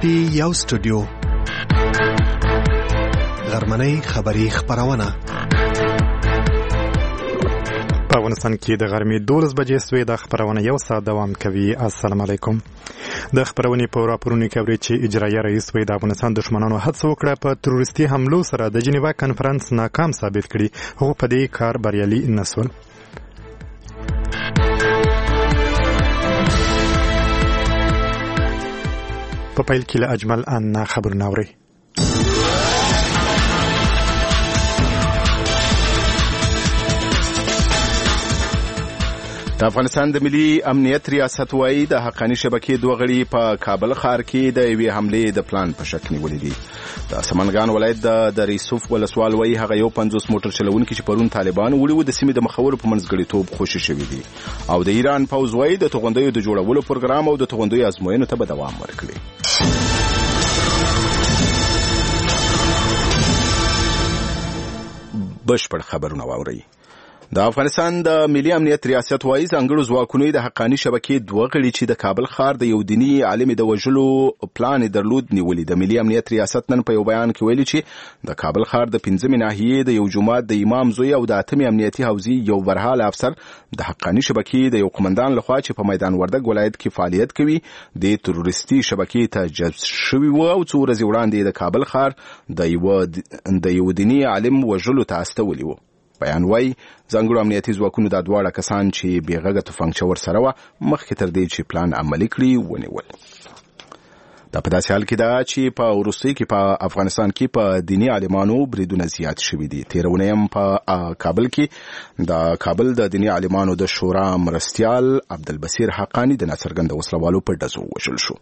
پټي یو سټوډیو غرمنۍ خبری خبرونه په افغانستان کې د غرمې 12 بجې سوې د خبرونه یو ساعت دوام کوي. السلام علیکم. د خبرونې په راپورونو کې اوري چې اجرایي رئیس وی د افغانستان دښمنانو هڅه وکړه په تروریستي حملو سره د جنیوا کانفرنس ناکام ثابت کړي، خو په دې کار بریالي نشول. په پیل کې له اجمل ان خبرونه اوري. د افغانستان د ملي امنیت ریاست وايي د حقاني شبکې دوه غړي په کابل ښار کې د یوې حملې د پلان په شک نیولې دي. د سمنګان ولایت د ریسوف ولسوال وايي هغه یو 50 موټر چلونکي چې پرون طالبان وړي و د سیمې د مخورو په منځګړیتوب خوشي شوي دي. او د ایران پوځ وايي د توغندیو د جوړولو پروګرام او د توغندیو ازموینو ته به دوام ورکړي. بشپړ خبرونه واورئ. د افغانستان د ملي امنیت ریاست وايي ځانګړو ځواکونو د حقاني شبکې دوه غړي چې د کابل ښار د یو دیني عالم د وژلو پلان درلود نیولې. د ملي امنیت ریاست نن په یو بیان کې ویلي چې د کابل ښار د 15 ناحیې د یو جماعت د امام زوی او د 8 امنیتي حوزې یو برحال افسر د حقاني شبکې د یو قومندان لخوا چې په میدان وردګ ولایت کې فعالیت کوي د تروریستي شبکې ته جذب شوی و او څو ورځې وړاندې د کابل ښار د یو دیني عالم وژلو ته استولي و. بیان وايي ځانګړو امنیتي ځواکونو د دواړه کسان چې بیغږه توفنګچه ورسره وه مخکې تر دې چې پلان عملي کړي ونیول. دا په داسې حال کې ده چې په وروستۍ کې په افغانستان کې په دیني عالمانو بریدونه زیات شوي دي. تېره اونۍ هم په کابل کې د کابل د دیني عالمانو د شورا مرستیال عبدالبصیر حقانی د ناڅرګنده وسلوالو په ډزو وژل شو.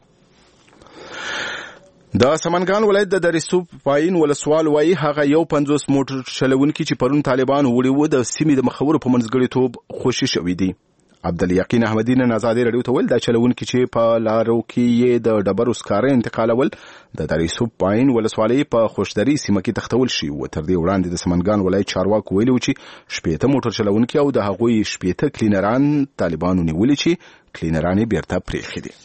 د سمنګان ولایت د ریسوف پاین ولسوال وايي هغه یو 50 موټر چلونکي چې پرون طالبان وړي و د سیمې د مخورو په منځګړیتوب خوشي شوي دي. عبدالیقین احمدی نن ازادي رادیو ته ویل دا چلونکي چې په لارو کې یې د ډبرو سکاره انتقالول د ریسوف پاین ولسوالۍ په خوشدري سیمه کې تختول شي و. تر دې وړاندې د سمنګان ولایت چارواکو ویلي چې 80 موټر چلونکي او د هغوی 80 کلینران طالبانو نیولي چې کلینران یې بیرته پرېښي دي.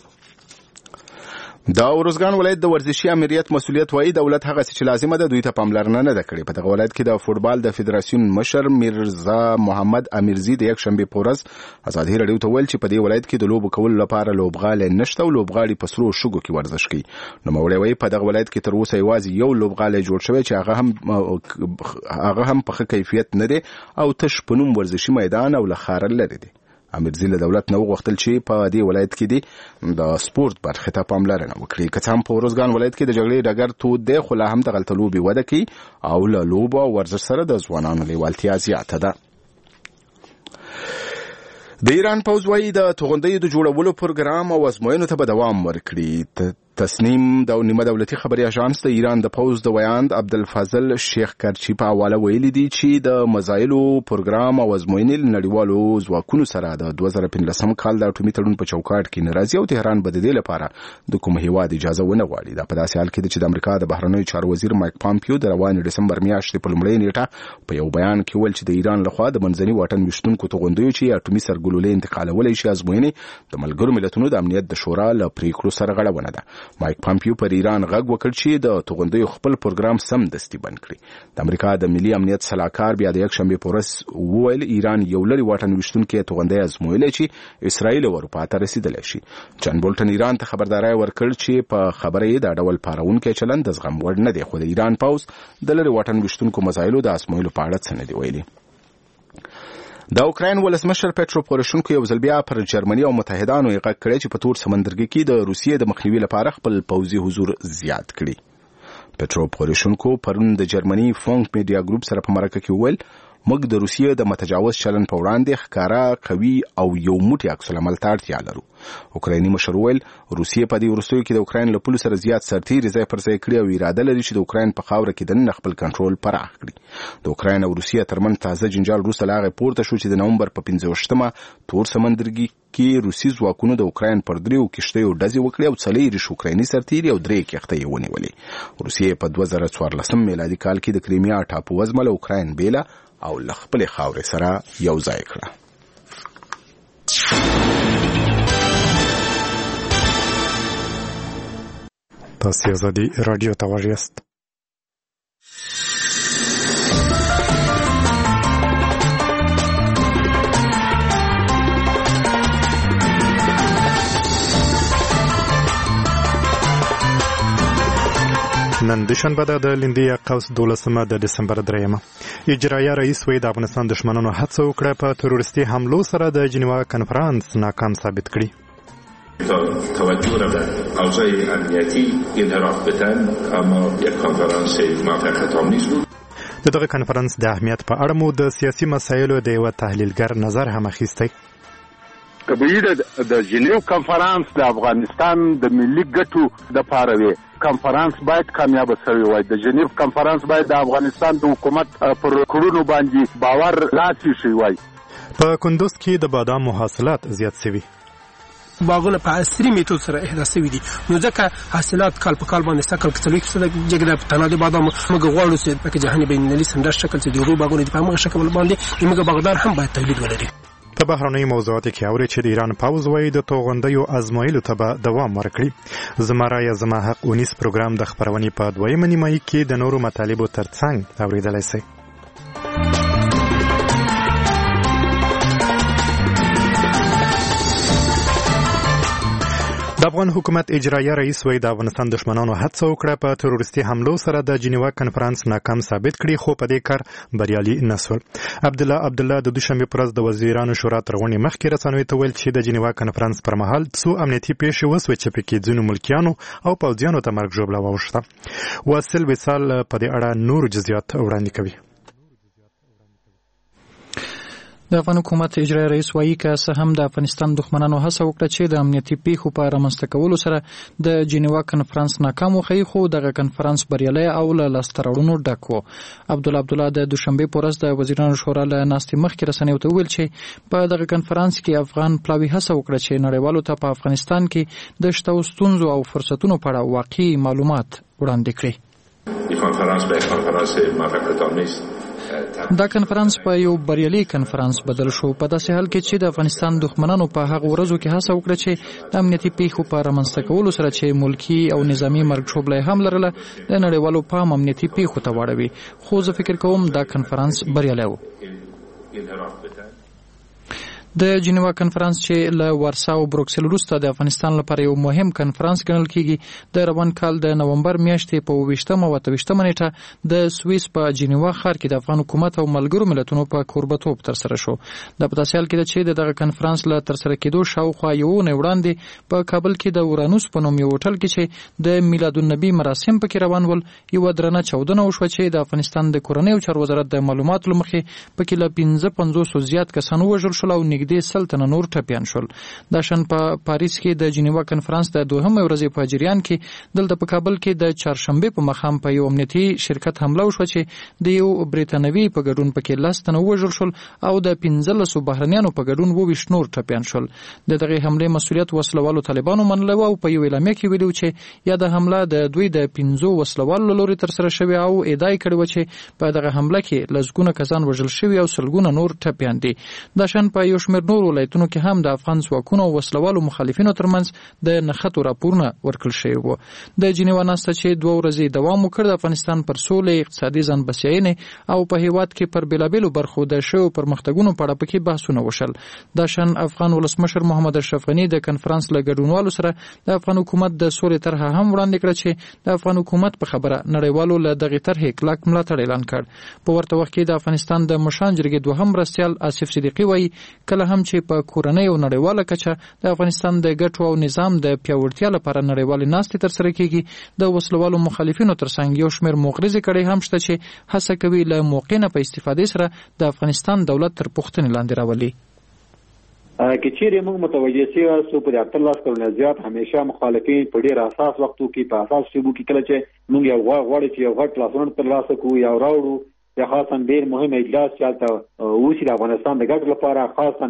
د اورزګان ولایت د ورزشي امریت مسؤلیت وايي دولت هغه چې لازمه ده دوی ته پاملرنه نه ده کړې. په دغه ولایت کې د فوټبال د فدراسیون مشر میرزا محمد امیرزی د یک شنبه په ورځ ازادي رادیو ته ویل چې په دې ولایت کې د لوبو کولو لپاره لوبغالی نشته او لوبغاړي په سرو شګو کې ورزش کوي. نو مولوی وايي په دغه ولایت کې تر اوسه یوازې یو لوبغالی جوړ شوی چې هغه هم په ښه کیفیت نه دی او تش په نوم ورزشي میدان او له ښاره لرې دی. امیرزی له دولت نه وغوښتل چې په دې ولایت کې د سپورت برخې ته پاملرنه وکړي. که څه هم په اورزګان ولایت کې د جګړې ډګر تود دی خو لا هم دغلته لوبې وده کوي او له لوبو او ورزش سره د ځوانانو لیوالتیا زیاته ده. د ایران پوځ وايي د توغندیو د جوړولو پروګرام او ازموینو ته به دوام ورکړي. تسنیم د نیمه دولتي خبري اژانس د ایران د پوځ د ویاند عبدالفضل شیخ کرچی په حواله ویلي دي چې د مزایلو پروګرام او ازموینې نړیوالو ځواکونو سره د 2015 کال د اټومي تړون په چوکاټ کې ناراضي او تهران به د دې لپاره د کوم هیواد اجازه ونه غواړي. دا په داسې حال کې چې د امریکا د بهرنیو چارو وزیر مایک پامپیو د روان دسمبر میاشتې په لومړۍ نیټه په یو بیان کې ویل چې د ایران لخوا د منځني واټن وشتونکو توغندیو چې اټومي سرګلولې انتقالولای شي ازموینې د ملګرو ملتونو د امنیت د شورا له پریکړو سره غړونه ده. مایک پامپیو پر ایران غږ وکړ چې د توغندیو خپل پروګرام سم دستي بند کړي. د امریکا د ملي امنیت صلاحکار بیا د یک شنبه په ورځ وویل ایران یو لري واټن وشتونکي توغندی ازمویلای چې اسرائیل او اروپا ته رسیدلی شي. جان بولټن ایران ته خبرداري ورکړ چې په خبره یې د ډول پارونکو چلند د زغم وړ نه دی خو د ایران پوز د لري واټن وشتونکو مسایلو د ازمویلو په اړه څه نه دی ویلي. د اوکراین ولسمشر پټرو پوروشنکو یو ځل بیا پر جرمني او متحدانو یې غږ کړی چې په تور سمندرګي کې د روسیې د مخنیوي لپاره خپل پوځي حضور زیات کړي. پټرو پوروشنکو پرون د جرمني فونک میډیا ګروپ سره په مرکه کې وویل موږ د روسیې د متجاوز چلن په وړاندې ښکارا قوي او یو موټی عکس العمل ته اړتیا لرو. اوکرایني مشر ویل روسیې په دې وروستیو کې د اوکراین له پولو سره زیات سرتیري ځای پر ځای کړي او اراده لري چې د اوکراین په خاوره کې دننه خپل کنټرول پراخ کړي. د اوکراین او روسیې ترمنځ تازه جنجال وروسته لا غي پورته شو چې د نومبر په 15مه تور سمندرګي کې روسي ځواکونو د اوکراین پر دریو کښتیو ډزې وکړې او څلور اوکرایني سرتیري او درې کښتۍ ونیولې. روسیې په 2014 میلادي کال کې د کریمیا ټاپو وزمه له اوکراین بیله او خپل خاورې سره یو ځای کړه. تاسو ازادي رادیو ته غوږ یاست. نن دوشنبه د لیندیا قوس 12 د ډسمبر 3 اجرایه رئیس وی د افغانستان دشمنانو هڅه وکړه په تروریستي حملو سره د جنیوا کنفرانس ناکام ثابت کړي. توجه را به اوضاع امنیتی انحراف بدن اما یک کنفرانس موفقیت آمیز بود. دغه کنفرانس د اهمیت په اړه مو د سیاسي مسایلو د یو تحلیلګر نظر هم اخیستی. کبیر د جنیو کنفرانس د افغانستان د ملي ګټو د پاره وي. کنفرانس باید کامیاب شوی وای. د جنیو کنفرانس باید د افغانستان د حکومت پر کړونو باندې باور لاسي شي وای. په کندوز کې د بادام حاصلات زیات شوي. باغونه په عصري میتود سره احداث شوي دي، نو ځکه حاصلات کال په کال باندې سکل کتلوي کې جګړه تنادي بادام موږ غواړو چې په جهان بینالمللي سندر شکل چې دی باغونه په هغه شکل باندې موږ باغدار هم باید تولید ولري. په بهرنۍ موضوعاتو کې اوري چې د ایران پاوز وایي د توغندیو ازمایلو ته به دوام ورکړي. زما رایه زما حق 19 پروګرام د خبرونې په دویمه نیمایي کې د نورو مطالبو ترڅنګ اوریدلای شئ. د افغان حکومت اجرایه رئیس وی د افغانستان دشمنانو هڅه وکړه په تروریستي حملو سره د جنیوا کنفرانس ناکام ثابت کړي، خو په دې کار بریالي نشول. عبدالله د دوشنبه پر ورځ د وزیرانو شورا تر غونډې مخکې رسنیو ته ویل چې د جنیوا کنفرانس پر مهال څو امنیتي پیښې وسوې چې پکې ځینو ملکیانو او پوځیانو ته مرګ ژوبله واوښته. واصل وصال په دې اړه نور جزئیات وړاندې کوي. د افغان حکومت اجرایي رئیس وایي که څه هم د افغانستان دښمنانو هڅه وکړه چې د امنیتي پیښو په رامنځته کولو سره د جنیوا کنفرانس ناکام وښیي، خو دغه کنفرانس بریالی او له لاسته راوړنو ډک و. عبدالله د دوشنبې په ورځ د وزیرانو شورا له ناستې مخکې رسنیو ته وویل چې په دغه کنفرانس کې افغان پلاوي هڅه وکړه چې نړیوالو ته په افغانستان کې د شته ستونزو او فرصتونو په اړه واقعي معلومات وړاندې کړي. دا کنفرانس په یو بریالي کنفرانس بدل شو، په داسې حال کې چې د افغانستان دښمنانو په هغه ورځو کې هڅه وکړه چې د امنیتي پیښو په رامنځته کولو سره چې ملکی او نظامی مرګ ژوبله هم لرله د نړیوالو پام امنیتي پیښو ته واړوي. خو زه فکر کوم دا کنفرانس بریالی و. د جنیوا کنفرانس چې له وارسا او بروکسل وروسته د افغانستان لپاره یو مهم کنفرانس ګڼل کیږي، د روان کال د نومبر میاشتې په 28 او 28 نیټه د سویس په جنیوا ښار کې د افغان حکومت او ملګرو ملتونو په کوربتوب ترسره شو. د پتاسیال کې چې دغه کنفرانس له ترسره کېدو شاوخوا یو نه وړاندې په کابل کې د اورانوس په نوم یو هوټل کې چې د میلاد النبی مراسم پکې روان ول، یو درنه چاودنه وشوه چې د افغانستان د کورنیو چارو وزارت د معلوماتو لمخې پکې له 550 زیات کسان وژل شول او نږدې سلطنه نور ټپیان شول. دا شن په پاریس کې د جنیوا کنفرانس د دوهمه ورځې په جریان کې دلته په کابل کې د چهارشنبه په مخام په یو امنیتي شرکت حمله وشوه چې د یو بریتانوي په ګډون پکې 10 تنه وژل شل او د 15 بهرنیانو په ګډون 22 نور ټپیان شول. د دغه حمله مسؤلیت وسلوالو طالبانو منلو او په یو اعلامیه کې ویلو چې یا د حمله د دوی د 15 وسلوالو لوري تر سره شوی او ادعا کړې و چې په دغه حمله کې لزګونه کسان وژل شوی او سلګونه نور ټپیان دي. دا شن په یو شمېر نور ولایتونو کې هم د افغان ځواکونو او وسلوالو مخالفینو ترمنځ د نښتو راپورونه ورکړل شوي وو. د جنیوا ناسته چې 2 ورځې دوام وکړ د افغانستان پر سولې، اقتصادي ځان بسیاینې او په هیواد کې پر بیلابیلو برخو د شویو پرمختګونو په اړه پکې بحثونه وشل. دا شان افغان ولسمشر محمد اشرف غني د کنفرانس له ګډونوالو سره د افغان حکومت د سولې طرحه هم وړاندې کړه چې د افغان حکومت په خبره نړیوالو له دغه طرحې کلک ملاتړ اعلان کړ. په ورته وخت کې د افغانستان د مشان جرګې دوهم مرستیال آصف صدیقي وایي کله هم چې په کورنۍ او نړیواله کچه د افغانستان د ګټو او نظام د پیاوړتیا لپاره نړیوالې ناستې ترسره کیږي، د وسلوالو مخالفینو ترڅنګ یو شمېر مغرضې کړۍ هم شته چې هڅه کوي له موقع نه په استفادې سره د افغانستان دولت تر پوښتنې لاندې راولي. که چیرې موږ متوجه شو په 18 کلونو زیات همیشه مخالفین په ډیر اساس وختو کې په اساس شبو کې کله چې موږ یو غواړو چې یو غټ لاسونه تر لاسه کوو یا راوړو یا خاصا ډیر مهم اجلاس چالته اوسې د افغانستان د ګټو لپاره، خاصا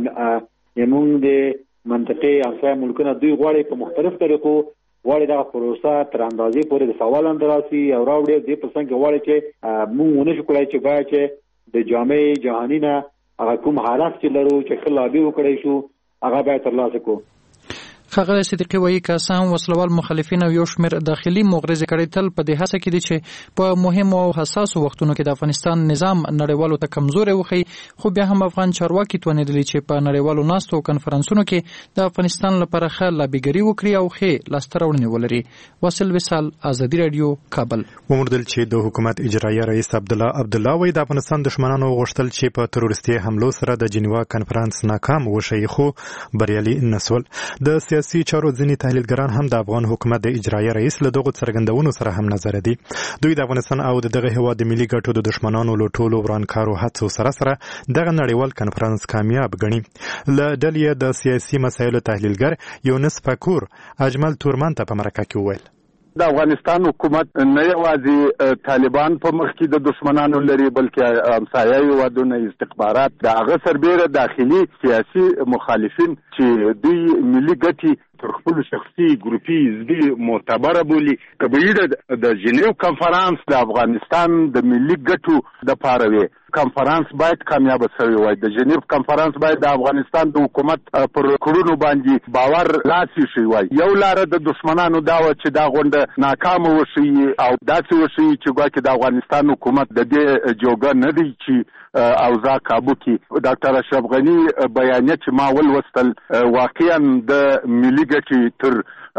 موږ د منطقې همسایه ملکونه دوی غواړي په مختلف طریقو غواړي دغه پروسه تر اندازې پورې د سوال اندراسي او راوړي دې په څنګه غواړي چې موږ ونه شو کولای چې باید چې د جامع جهاني نه هغه کوم حالات چې لرو چې خلابي وکړی شو هغه باید ترلاسه کو. ښاغلی صدیقي وایي که څه هم وسلوال مخالفین او یو شمېر داخلي مغرضې کړۍ تل په دې هڅه کې دي چې په مهمو او حساسو وختونو کې د افغانستان نظام نړیوالو ته کمزوری وښیي، خو بیا هم افغان چارواکي توانېدلي چې په نړیوالو ناستو او کنفرانسونو کې د افغانستان لپاره ښه لابیګري وکړي او ښې لاسته راوړنې ولري. واصل وصال، ازادي راډیو، کابل. وموندل چې د حکومت اجرایه رئیس عبدالله وایي د افغانستان دښمنانو غوښتل چې په تروریستي حملو سره د جنیوا کنفرانس ناکام وشي، خو بریالي نسول. د سیاسي چارو ځینې تحلیلګران هم د افغان حکومت د اجرایه رئیس له دغو څرګندونو سره هم نظر دي. دوی د افغانستان او دغه هیواد د ملي ګټو د دښمنانو له ټولو ورانکارو هڅو سره دغه نړیوال کنفرانس کامیاب ګڼي. له ډلې د سیاسي مسایلو تحلیلګر یونس فکور اجمل تورمن ته په مرکه کې وویل د افغانستان حکومت نه یوازې طالبان په مخ کې د دشمنانو لري بلکې همسایه هیوادونه، استخبارات، د هغه سربیره داخلي سیاسي مخالفین چې دوی ملي ګټې تر خپل شخصي ګروپي حزبي معتبره بولي. کبیر د جنیو کنفرانس د افغانستان د ملي ګټو د پاره وي. کنفرانس باید کامیاب شوی وای. د جنیو کنفرانس باید د افغانستان د حکومت پر کړونو باندې باور لاسي شي وای. یو لار د دشمنانو دا و چې دا غونډه ناکام وشي او داسې وشي چې ګواکې د افغانستان حکومت د دې جوګه نه دی چې اوضاع کابو کې. ډاکټر اشرف غنی بیانیه چې ما ولوستل واقعا د ملي ګټې تر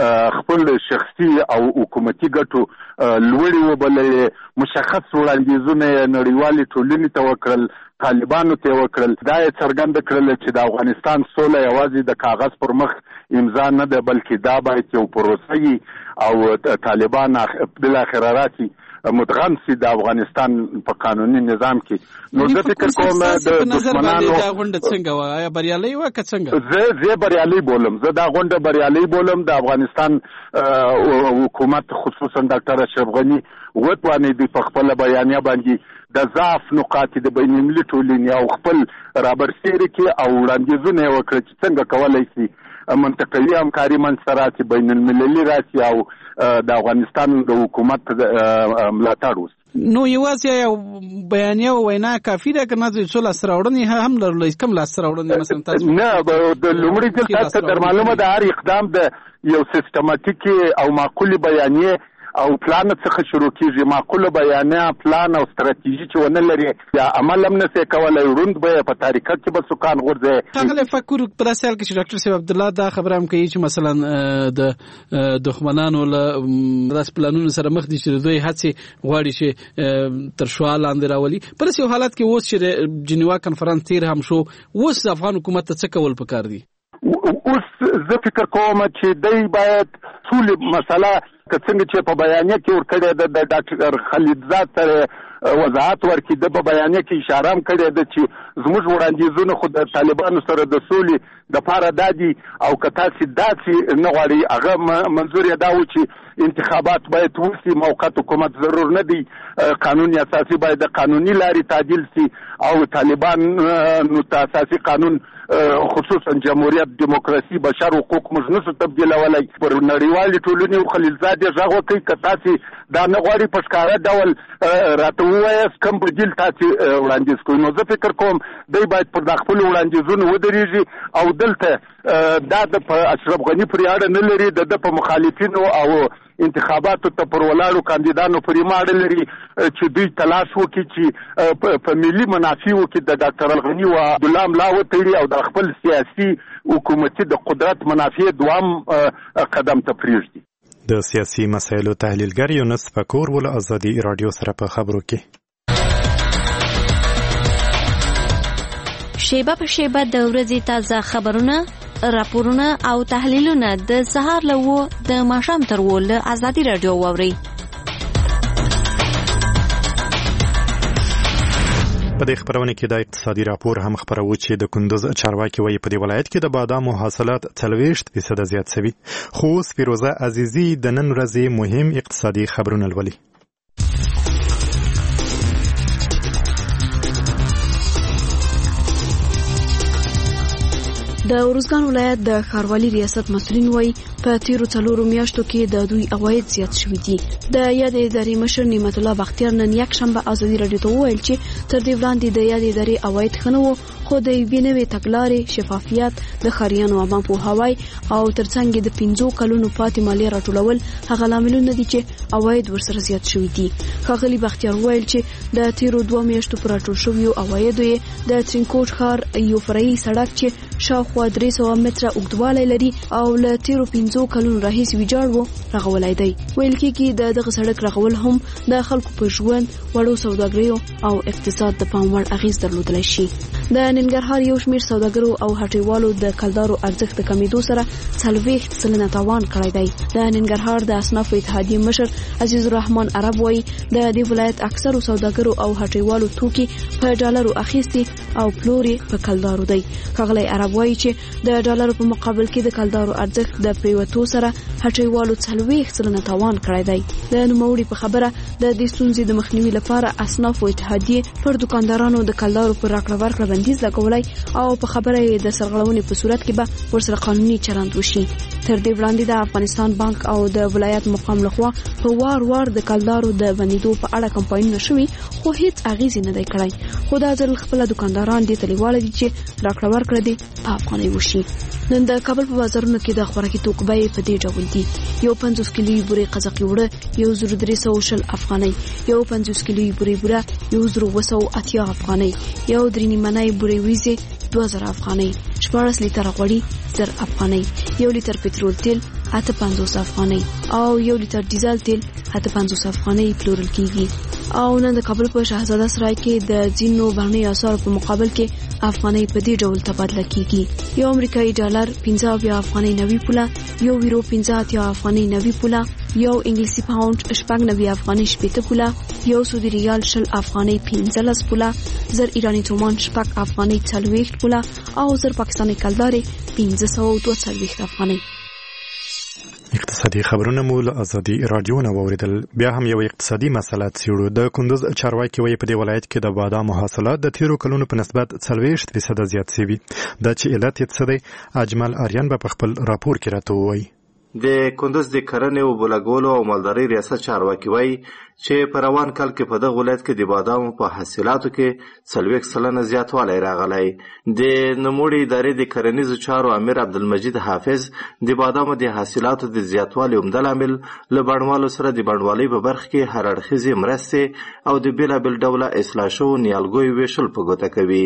خپل شخصي او حکومتي ګټو لوړې وبللې. مشخص وړاندیزونه نړیوالې ټولنې ته وکړل، طالبانو ته وکړل. دا یې څرګنده کړل چې د افغانستان سوله یوازې د کاغذ پر مخ امضا نه ده بلکې دا باید یو پروسه وي او طالبان بالاخره راسي مدغم سي د افغانستان په قانوني نظام کې. نو زه فکر کوم د دشمنانو دا غونډه څنګه و آیا بریالي و که څنګه؟ زه بریالي بولم. زه دا غونډه بریالي بولم. د افغانستان حکومت خصوصا ډاکټر اشرف غنی وتوانېد په خپل بیانیه باندې د ضعف نقاط د بین المللي ټولنې او خپل رابرسېره کې او وړاندیزونه وکړي چې څنګه کولای شي منطقوي همکاري منځته راسي، بین المللي راسي او د افغانستان د حکومت ملاتړ وشي. نو یوازې یو بیانیه او وینا کافي ده که نه څو لاسته راوړنې هم لرلای؟ کوم لاسته راوړنې مثلا تاسو؟ نه، د لومړي ځل تاسو در معلومه ده هر اقدام د یو سیستماتیکي او معقولې بیانیه او پلان څخه شروع کیږي. معقوله بیانیه، پلان او ستراتیژي چې ونه لري یا عمل هم نشي کولای، روند به په تاریخ کې به سکان غورځي. ښاغلی فکر په داسې حال کې چې ډاکټر صاحب عبدالله دا خبره هم کوي چې مثلا د دښمنانو له داسې پلانونو سره مخ دي چې دوی هڅې غواړي چې تر شعاع لاندې راولي. په داسې یو حالت کې اوس چې جنیوا کنفرانس تیر هم شو، اوس افغان حکومت ته څه کول پکار دي؟ اوس زه فکر کوم چې دوی باید ټول مسله که څنګه چې په بیانیه کې ورکړی ده د ډاکټر خلیلزاد سره وضاحت ورکړي، د په بیانیه کې اشاره هم کړې ده چې زموږ وړاندیزونه خو د طالبانو سره د سولې دپاره دا دي او که تاسې داسې نه غواړئ هغه منظور یې دا و چې انتخابات باید وشي، موقت حکومت ضرور نه دی، قانون اساسي باید د قانوني لارې تعدیل شي او طالبان نو اساسي قانون خصوصا جمهوریت، دیموکراسي، بشر حقوق موږ نشو تبدیلولی. پر نړیوالې ټولنې خلیلزاد یې غږ وکړي که تاسې دا نه غواړي په ښکاره ډول راته ووایاست کوم بدیل تاسې وړاندیز کوئ. نو زه فکر کوم دی باید پر دا خپلو وړاندیزونو ودرېږي او دلته دا د په اشرف غني پورې اړه نه لري، د په مخالفینو او انتخاباتو ته پر ولاړو کاندیدانو پورې اړه لري چې دوی تلاش وکړي چې په ملي منافعو کې د ډاکټر الغني او عبدالله ملا وتړي او د خپل سیاسي حکومتي د قدرت منافع دوام قدم ته پرېږدي. د سیاسي مسایلو تحلیلګر یونس فکور ول ازادي رادیو سره په خبرو کې شیبه په شیبه د ورځې تازه خبرونه، راپورونه او تحلیلونه د سهار له 9 د ماښام تر 10 له ازادي رادیو واورئ. په دې خبرونه کې د اقتصادي راپور هم خبرو چې د کندوز چارواکي وایي په دې ولایت کې د بادامو حاصلات 40% زیات شوي. خو فیروزه عزیزی د نن ورځې مهم اقتصادي خبرونه لولي. د ارزګان ولایت د ښاروالي ریاست مسؤلین وایي په تیرو 4 میاشتو کې د دوی عواید زیات شوي دي. د یادې ادارې مشر نعمت الله بختیار نن یکشنبه ازادي راډیو ته وویل چې تر دې وړاندې د یادې ادارې عواید ښه نه وو، خو د یوې نوې تګلارې شفافیت، د ښاریانو عوام پوهاوی او ترڅنګ د 15 کلونو پاتې مالیه راټولول هغه لاملونه دي چې عواید ورسره زیات شوي دي. ښاغلي بختیار وویل چې د تیرو 2 میاشتو پر راټول شویو عوایدو یې د ترینکوټ ښار یو فرعي سړک چې شاوخوا 300 متره اوږدوالی لري او له تیرو 15 کلونو راهیسې ویجاړ و رغولی دی. ویل کېږي د دغه سړک رغول هم د خلکو په ژوند، وړو سوداګریو او اقتصاد د پام وړ اغیز درلودلی شي. د ننګرهار یو شمېر سوداګرو او هټیوالو د کلدارو ارزښت د کمیدو سره 40% تاوان کړی دی. د ننګرهار د اصنافو اتحادیې مشر عزیز الرحمن عرب وایي د دې ولایت اکثرو سوداګرو او هټیوالو توکي په ډالرو اخیستي او پلوري په کلدارو دی. ښاغلی عرب وایي چې د ډالرو په مقابل کې د کلدارو ارزښت د پریوتو سره هټیوالو 40% تاوان کړی دی. د نوموړي په خبره د دې ستونزې د مخنیوي لپاره اصنافو اتحادیې پر دکاندارانو د کلدارو پر راکړه ورکړه بندیز لګولی او په خبره یې د سرغړونې په صورت کې به ورسره قانوني چلند وشي. تر دې وړاندې د افغانستان بانک او د ولایت مقام لخوا په وار د کلدارو د بندیدو په اړه کمپاینونه شوي، خو هیڅ اغیز نه دی کړی. خو دا ځل خپل دکانداران دې ته لیواله دي چې راکړه ورکړه دې په افغانۍ وشي. نن د کابل په بازارونو کې د خوراکي توکو بیې په دې ډول دي: یو 50 کیلویي بورې قزاقي وړه 1320 افغانۍ، یو 50 کیلویي بورې بوره 1280 افغانۍ، یو 3 نیمنۍ بورې وریځې 2000 افغانۍ، 14 لیټره غوړي 1000 افغانۍ، 1 لیټر پټرول تیل 850 افغانۍ او 1 لیټر ډیزل تیل 850 افغانۍ پلورل کیږي. او نن د کابل په شهزاده سرای کې د ځینو بهرنۍ اسعارو په مقابل کې افغانۍ په دې ډول تبادله کیږي: یو امریکایي ډالر 15 افغانۍ 90 پوله، یو یورو 15 افغانۍ 90 پوله، یو انګلیسي پاوند 90 افغانۍ 70 پوله، یو سعودي ریال 20 افغانۍ 15 پوله، 1000 ایرانی تومان 6 افغانۍ 40 پوله او 1000 پاکستاني کلدارې 1542 افغانۍ. اقتصادي خبرونه مو له ازادي رادیو نه واوریدل. بیا هم یو اقتصادي مسله څیړو. د کندوز چارواکي وایي په دې ولایت کې د بادامو حاصلات د تیرو کلونو په نسبت 40% زیات شوي. دا چې علت یې څه دی، اجمل آریان به په خپل راپور کې راته ووایي. د کندوز د کرنې او بلګولو او مالدارۍ ریاست چارواکي وایي چې په روان کال کې په دغه ولایت کې د بادامو په حاصلاتو کې 40% زیاتوالی راغلی. د نوموړي ادارې د کرنیزو چارو امیر عبدالمجید حافظ د بادامو د حاصلاتو د زیاتوالي عمده لامل له بڼوالو سره د بڼوالۍ په برخه کې هر اړخیزې مرستې او د بېلابېل ډوله اصلاح شوو نیالګیو ویشل په ګوته کوي.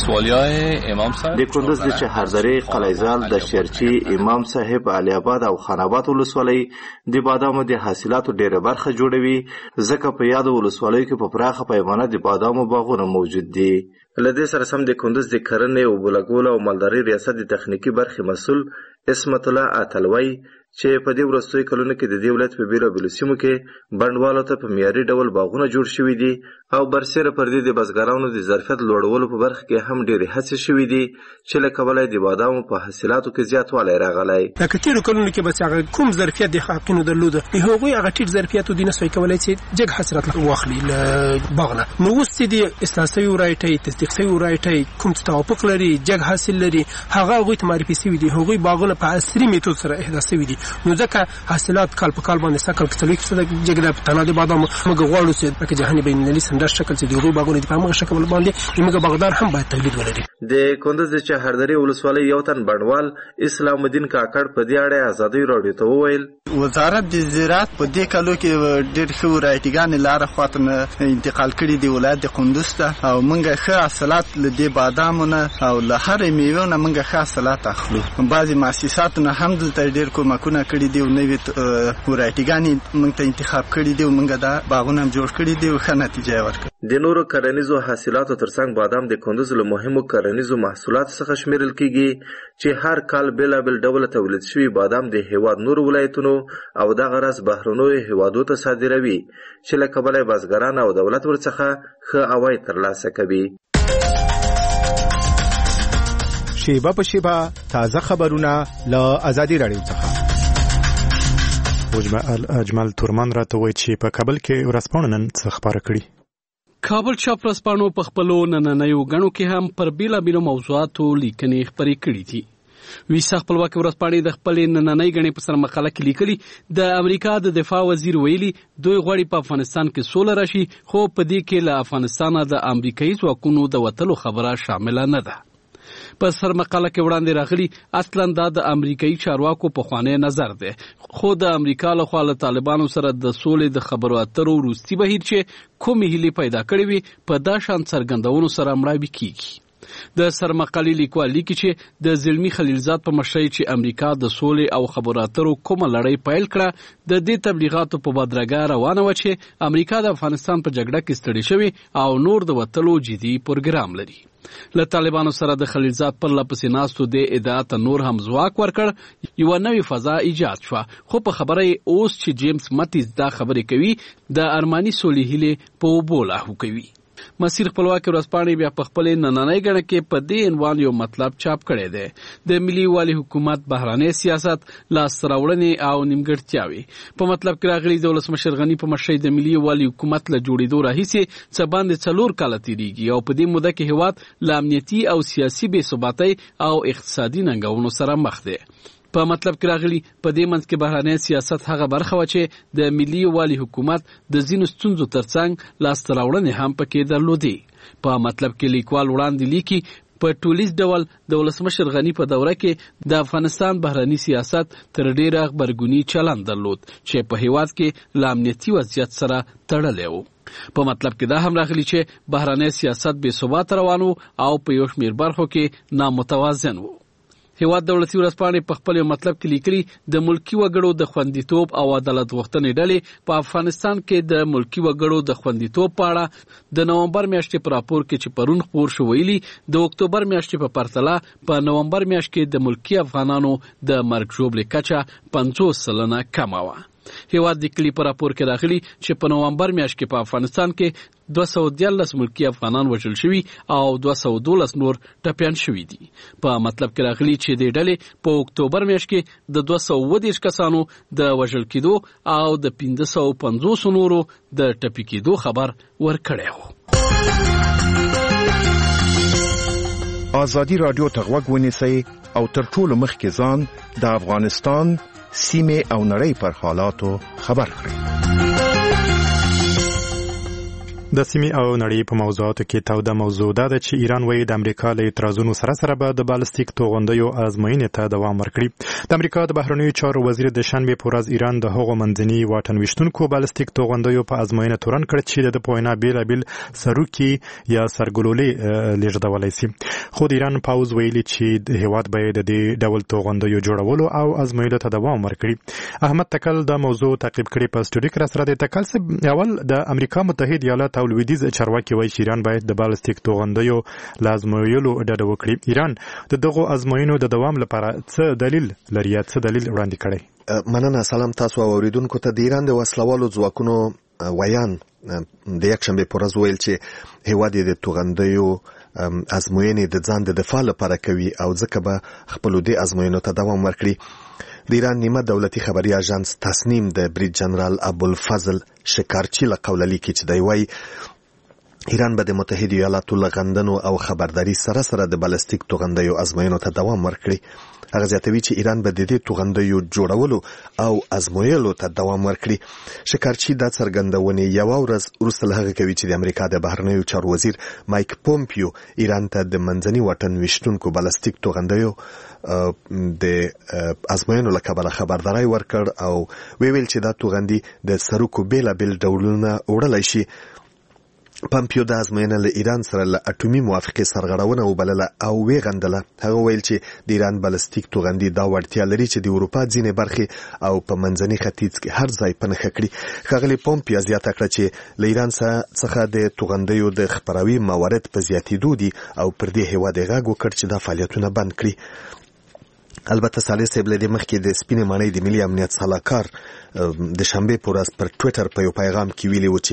د کندوز د چهاردرې، قلیزال، د شیرچي، امام صاحب، علي آباد او خان آباد ولسوالۍ د بادامو د حاصلاتو ډېره برخه جوړوي، ځکه په یادو ولسوالیو کې په پراخه پیمانه د بادامو باغونه موجود دي. له دې سره سم د کندوز د کرنې او بلګولو او مالدارۍ ریاست د تخنیکي برخې مسؤل اسمت الله اتلوی چې په دې وروستیو کلونو کې د دې ولایت په بېلابېلو سیمو کې بڼوالو ته په معیاري ډول باغونه جوړ شوي دي او برسېره پر دې د بزګرانو د ظرفیت لوړولو په برخه کې هم ډېرې هڅې شوي دي چې له کبله د بادامو په حاصلاتو کې زیاتوالی راغلی. لکه تېرو کلونو کې به چې هغه کوم ظرفیت د حقینو درلوده، د هغوی هغه ټیټ ظرفیت دوی نسوای کولی چې جګ حاصلات واخلي له باغ نه. نو اوس چې د اصلاح شوي ورایټۍ، تصدیق شوي ورایټۍ کوم چې توافق لري، جګ حاصل لري، هغه هغوی ته معرفي شوي دي. هغوی باغونه په عصري میتود سره احداث شوي دي. نو ځکه حاصلات کال په کال باندې سکل کې 40% جګ د تنادي بادام موږ غواړو چې په جهاني بین المللي سټنډرډ شکل چې د باغونه د پامغه شکل باندې موږ باغدار هم باید تولید ولري. د کندوز د چهاردرې ولسوالۍ یو تن بڼوال اسلام الدین کاکړ په دې اړه ازادي راډیو ته وویل: وزارت د زراعت په دې کالو کې ډېر ښه ورایټیګانې لاره خواته انتقال کړي دي ولایت د کندوز ته، او موږ ښه حاصلات له دې بادامو نه او له هرې میوې نه موږ ښه حاصلات اخلو. بعضې مؤسساتو نه هم دلته ډېر کومکونه کړي دي او نوې ورایټیګانې موږ ته انتخاب کړي دي او موږ دا باغونه هم جوړ کړي دي او ښه نتیجه یې ورکړه. د نورو کرنیزو حاصلاتو ترڅنګ بادام د کندوز له مهمو کرنیزو محصولاتو څخه شمیرل کیږي چې هر کال بېلابېل ډوله تولید شوي بادام د هیواد نورو ولایتونو او دغه راز بهرنیو هیوادو ته صادروي چې له کبله یې بزګران او دولت ورڅخه ښه عواید ترلاسه کوي. شیبه په شیبه تازه خبرونه له ازادي راډیو څخه. اجمل تورمان راته وایي چې په کابل کې ورځپاڼه نن څه خپاره کړي. کابل چاپ ورځپاڼو په خپلو نننیو غڼو کې هم پر بیلابیلو موضوعاتو لیکنې خپرې کړې دي. ویسا خپلواکي ورځپاڼې د خپلې نننۍ غڼې په سر مقاله کې لیکلي د امریکا د دفاع وزیر ویلي دوی غواړي په افغانستان کې سوله راشي خو په دې کې له افغانستانه د امریکایي ځواکونو د وتلو خبره شامل نه ده. په سر مقاله کې وړاندې راغلي اصلا دا د امریکایي چارواکو په خوانی نظر ده خو د امریکا له خوا له طالبانو سره د سولې د خبرو اترو وروستي بهیر چې کومې هیلې پیدا کړې وي په دا شان څرګندونو سره مړاوي کیږي. د سرمقالې لیکوال لیکي چې د زلمی خلیلزاد په مشرۍ چې امریکا د سولې او خبرو اترو کومه لړۍ پیل کړه د دې تبلیغاتو په بدرګه روانه و چې امریکا د افغانستان په جګړه کې ستړي شوی او نور د وتلو جدي پروګرام لري. له طالبانو سره د خلیلزاد پر لپسې ناستو د ادعا نور هم ځواک ورکړ یو نوې فضا ایجاد شو خو په خبره اوس چې جیمز مټیز دا خبرې کوي د ارماني سولې هیله په وبوله کوي. مسیر خپلواکي ورځپاڼې بیا په خپل نننۍ غړ کې په دې عنوان یو مطلب چاپ کړی دی د ملي والي حکومت بهراني سیاست لاس راوړنې او نیمګړتیاوي. په مطلب کې راغلي د ولسمشر غني په مشرۍ د ملي والي حکومت له جوړېدو راهیسې څه باندې 4 کاله تیریږي او په دې موده کې هیواد له امنیتي او سیاسي بې ثباتۍ او اقتصادي ننګونو سره مخ دی. په مطلب کې راغلي په دې منځ کې بهراني سیاست هغه برخه و چې د ملي والي حکومت د ځینو ستونزو ترڅنګ لاس راوړنې هم پکې درلودي. په مطلب کې لیکوال وړاندې لیکي په ټولیز ډول د ولسمشر غني په دوره کې د افغانستان بهراني سیاست تر ډیره خبرګونی چلند درلود چې په هیواد کې له امنیتي وضعیت سره تړلی و. په مطلب کې دا هم راغلي چې بهراني سیاست بې ثبات روان او په یو شمېر برخو کې نامتوازن و. هیواد دولتي ورځپاڼې په خپل مطلب کې لیکلي د ملکی وګړو د خوندیتوب او عدالت غوښتنې ډلې په افغانستان کې د ملکی وګړو د خوندیتوب په اړه د نومبر میاشتې په راپور کې چې پرون خپور شو ویلي د اکتوبر میاشتې په پرتله په نومبر میاشت کې د ملکی افغانانو د مرګ ژوبلې کچه 50% کمه وه. هیواد د کلی په راپور کې راغلي چې په نومبر میاشت کې په افغانستان کې 213 ملکی افغانان وژل شوي او 212 نور ټپیان شوي دي. په مطلب کې راغلي چې د ډلې په اکتوبر میاشت کې د 230 کسانو د وژل کېدو او د 550 نورو د ټپي کېدو خبر ورکړی و. ازادي رادیو ته غوږ ونیسئ او تر ټولو مخکې ځان د افغانستان سیمه او نړۍ پر حالاتو خبر کړئ. د سیمې او نړۍ په موضوعاتو کې توده موضوع ده چې ایران وایي د امریکا له اعتراضونو سره به د بالستیک توغندیو ازموینې ته دوام ورکړي. د امریکا د بهرنیو چارو وزیر د شنبې په ورځ ایران د هغو منځني واټن ویشتونکو بالستیک توغندیو په ازموینه تورن کړ چې د پوینا بیلابیل سروکي یا سرګلولې لیږدولی سي. خو د ایران پاوز ویلي چې د هیواد باید د دې ډول توغندیو جوړولو او ازموینو ته دوام ورکړي. احمد تکل د موضوع تعقیب کړي په سټوډیو کې سره د تکل سره اول د امریکا متحده ایالات او لویدیځ چارواکي وایي چې ایران باید د بالستیک توغندیو لازمویلو ډډه وکړي. ایران د دغو ازموینو د دوام لپاره څه دلیل لري یا څه دلیل وړاندې کړی؟ مننه. سلام تاسو اوریدونکو ته. د ایران د وسلوالو ځواکونو ویان د یکشنبې په ورځ ویل چې هیواد د توغندیو ازموینې د ځان د دفاع لپاره کوي او ځکه به خپل د ازموینو ته دوام ورکړي. د ایران نیمه دولتي خبري اژانس تصنیم د بریټ جنرال ابوالفضل شکارچی له قوله لیکي چې دی وایي ایران به د متحده ایالاتو له غندنو او خبرداري سره د بالستیک توغندیو ازموینو ته دوام ورکړي. هغه زیاتوي چې ایران به د دې توغندیو جوړولو او ازمویلو ته دوام ورکړي. شکارچی دا څرګندونې یو ورځ وروسته له هغه کوي چې د امریکا د بهرنیو چارو وزیر مایک پومپیو ایران ته د منځني واټن ویشتونکو بالستیک توغندیو د ازموینو له کبله خبرداری ورکړ او ویل چې دا توغندي د سروکو بیلابیل ډولونه وړلی شي. پامپیو د ازموینه له ایران سره له اټومي موافقې سرغړونه وبلله او ویغندله. هغه ویل چې د ایران بالستیک توغندي دا وړتیا لري چې د اروپا ځینې برخې او په منځني ختیځ کې هر ځای په نښه کړي. ښاغلي پومپیو زیاته کړه چې له ایران څخه د توغندیو د خپراوي موارد په زیاتېدو دي او پر دې هیواد یې غږ وکړ چې دا فعالیتونه بند کړي. البته صالح صاحب له دې مخکې د سپینې ماڼۍ د ملي امنیت سلاکار د شنبې په ورځ پر ټویټر په یو پیغام کې ویلي و چې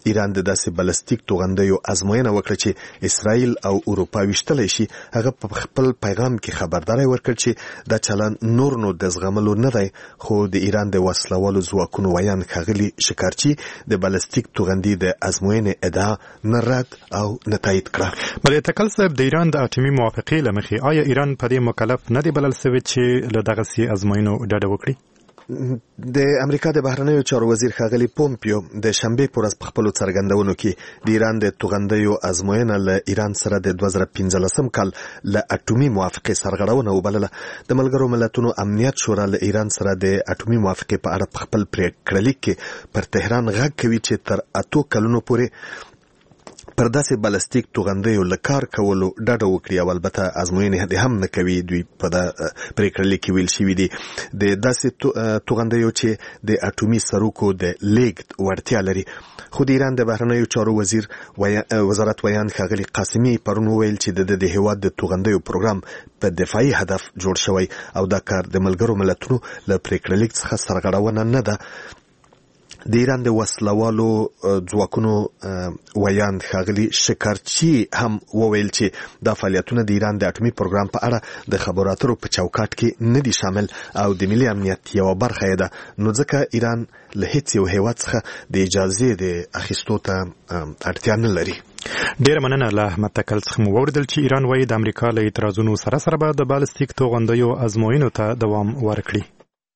ایران د داسې بلستیک توغندیو ازموینه وکړه چې اسرائیل او اروپا وشتلی شي، هغه په خپل پیغام کې خبرداري ورکړ چې دا چلن نور نو د زغملو نه دی، خو د ایران د وسلوالو ځواکونو ویان ښاغلي شکارچي د بلستیک توغندي د ازموینې ادعا نه رد او نه تایید کړه. بلې تکل صاحب، د ایران د اټومي موافقې له مخې آیا ایران په دې مکلف نه دی بلل سوی چې له دغسې ازموینو ډډه وکړي؟ د امریکا د بهرنیو چارو وزیر ښاغلي پومپیو د شنبې په ورځ په خپلو څرګندونو کې د ایران د توغندیو ازموینه له ایران سره د 2015 کال له اټومي موافقې سرغړونه وبلله. د ملګرو ملتونو امنیت شورا له ایران سره د اټومي موافقې په اړه په خپل پریکړه لیک کې پر تهران غږ کوي چې تر 8 کلونو پورې پر داسې بلستیک توغندیو له کار کولو ډډه وکړي او البته ازموینې هم نه کوي. دوی په پریکړه لیک کې ویل شوي دي د داسې توغندیو چې د اټومي سروکو د لیږد وړتیا لري. خو د ایران د بهرنیو چارو وزارت ویان ښاغلي قاسمي پرون وویل چې د هېواد د توغندیو پروګرام په دفاعي هدف جوړ شوی او دا کار د ملګرو ملتونو له پریکړه لیک څخه سرغړونه نه ده. د ایران د وسلوالو ځواکونو ویان ښاغلي شکارچي هم وویل چې دا فعالیتونه د ایران د اټومي پروګرام په اړه د خبرو اترو په چوکاټ کې نه دي شامل او د ملي امنیت یوه برخه یې ده، نو ځکه ایران له هیڅ یو هیواد څخه د اجازې د اخیستو ته اړتیا نه لري. ډیره مننه. له احمد تکل څخه مو واوریدل چې ایران وایي د امریکا له اعتراضونو سره سره به د بالستیک توغندیو ازموینو ته دوام ورکړي.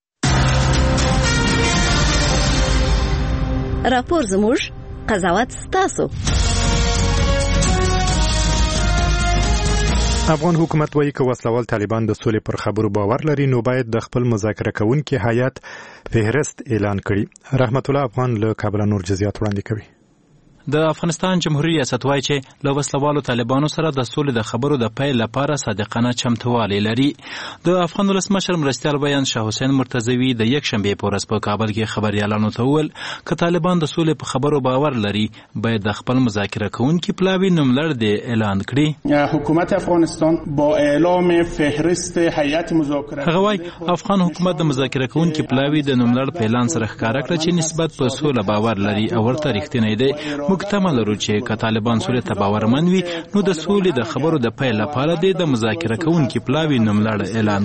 راپور زموږ، قضاوت ستاسو. افغان حکومت وایي که وسلوال طالبان د سولې پر خبرو باور لري نو باید د خپل مذاکره کوونکي هیات فهرست اعلان کړي. رحمت الله افغان له کابل نور جزئیات وړاندې کوي. د افغانستان جمهوریت ریاست وایي چې له وسلوالو طالبانو سره د سولې د خبرو د پیل لپاره صادقانه چمتووالی لري. د افغان ولسمشر مرستیال بیان شاه حسین مرتضوي د یکشنبې په ورځ په کابل کې خبریالانو ته وویل که طالبان د سولې په خبرو باور لري باید د خپل مذاکره کوونکي پلاوي نوملړ دې اعلان کړي. حکومت افغانستان با اعلام فهرست هیئت مذاکره، هغه وایي افغان حکومت د مذاکره کوونکي پلاوي د نوملړ په اعلان سره ښکاره کړه چې نسبت په سوله باور لري او ورته رښتینی دی. موږ تمه لرو چې که طالبان سولې ته باورمن وي نو د سولې د خبرو د پیل لپاره د مذاکره کوونکي پلاوي نوملړ اعلان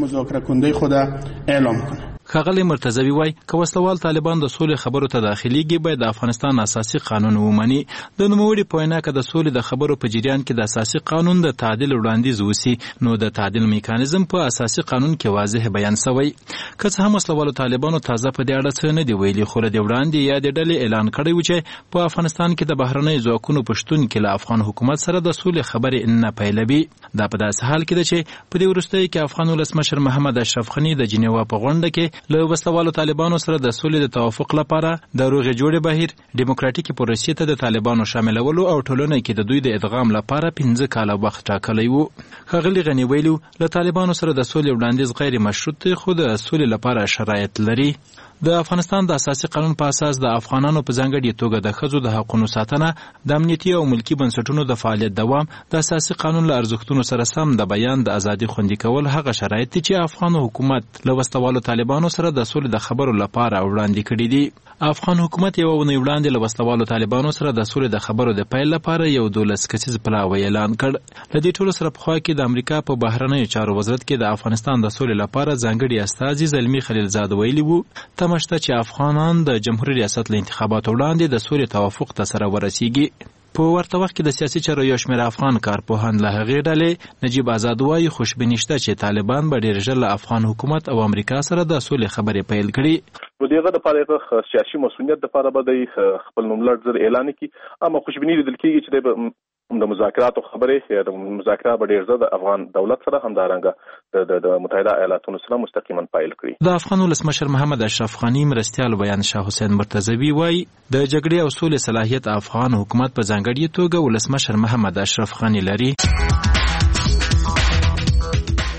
کړي. ښاغلی مرتضوي وایي که وسلوال طالبان د سولې خبرو ته داخليږي باید د افغانستان اساسي قانون ومني. د نوموړي په وینا که د سولې د خبرو په جریان کې د اساسي قانون د تعدیل وړاندیز وسی نو د تعدیل میکانیزم په اساسي قانون کې واضح بیان شوی. که څه هم وسلوالو طالبانو تازه په دې اړه څه نه دی ویلي، خو د وړاندې یا د ډلې اعلان کړی و چې په افغانستان کې د بهرنۍ ځواکونو په شتون کې له افغان حکومت سره د سولې خبرې نه پیلوي. دا په داسې حال کې ده چې په دې وروستیو کې افغان ولسمشر محمد اشرف غني د جنیوا په غونډه کې له وسلوالو طالبانو سره د سولې د توافق لپاره د روغې جوړې بهیر ډیموکراتیکي پروسې ته د طالبانو شاملولو او ټولنه کې د دوی د ادغام لپاره 15 کاله وخت ټاکلی وو. ښاغلي غني ویلو له طالبانو سره د سولې وړاندیز غیر مشروط دی خو د سولې لپاره شرایط لري. د افغانستان د اساسي قانون په اساس د افغانانو په ځانګړي توګه د ښځو د حقوقو ساتنه، د امنیتي او ملکي بنسټونو د فعالیت دوام، د اساسي قانون له ارزښتونو سره سم د بیان د ازادي خوندي کول هغه شرایط دي چې افغان حکومت له وسلوالو طالبانو سره د سولې د خبرو لپاره وړاندې کړي دي. افغان حکومت یو ونی وړاندې له وسلوالو طالبانو سره د سولې د خبرو د پیل لپاره یو 12 کسیز پلاوی اعلان کړ. له دې ټولو سره پخوا کې د امریکا په بهرنیو چارو وزارت کې د افغانستان د سولې لپاره ځانګړي استازي زلمی خلیلزاد ویلي وو تمشته چې افغانان د جمهوریت ریاست له انتخاباتو وړاندې د سولې توافق ته سره ورسیږي. په ورته وخت کې د سیاسي چارو یو شمېر افغان کارپوهان له هغې ډلې نجیب آزاد وایي خوشبیني شته چې طالبان به ډېر ژر له افغان حکومت او امریکا سره د سولې خبرې پیل کړي. نو دغه د پاره سیاسي مسؤلیت د پاره به د خپل نوملړ زر اعلان کړي، اما خوشبیني لیدل کېږي چې د مذاکراتو خبرې د مذاکرات به ډېر زر د افغان دولت سره همدارنګه د متحده ایالاتونو سره مستقیما پیل کړي. د افغان ولسمشر محمد اشرف غني مرستیال بیان شاه حسین مرتضوي وایي د جګړې او سولې صلاحیت افغان حکومت په ځانګړي توګه ولسمشر محمد اشرف غني لري.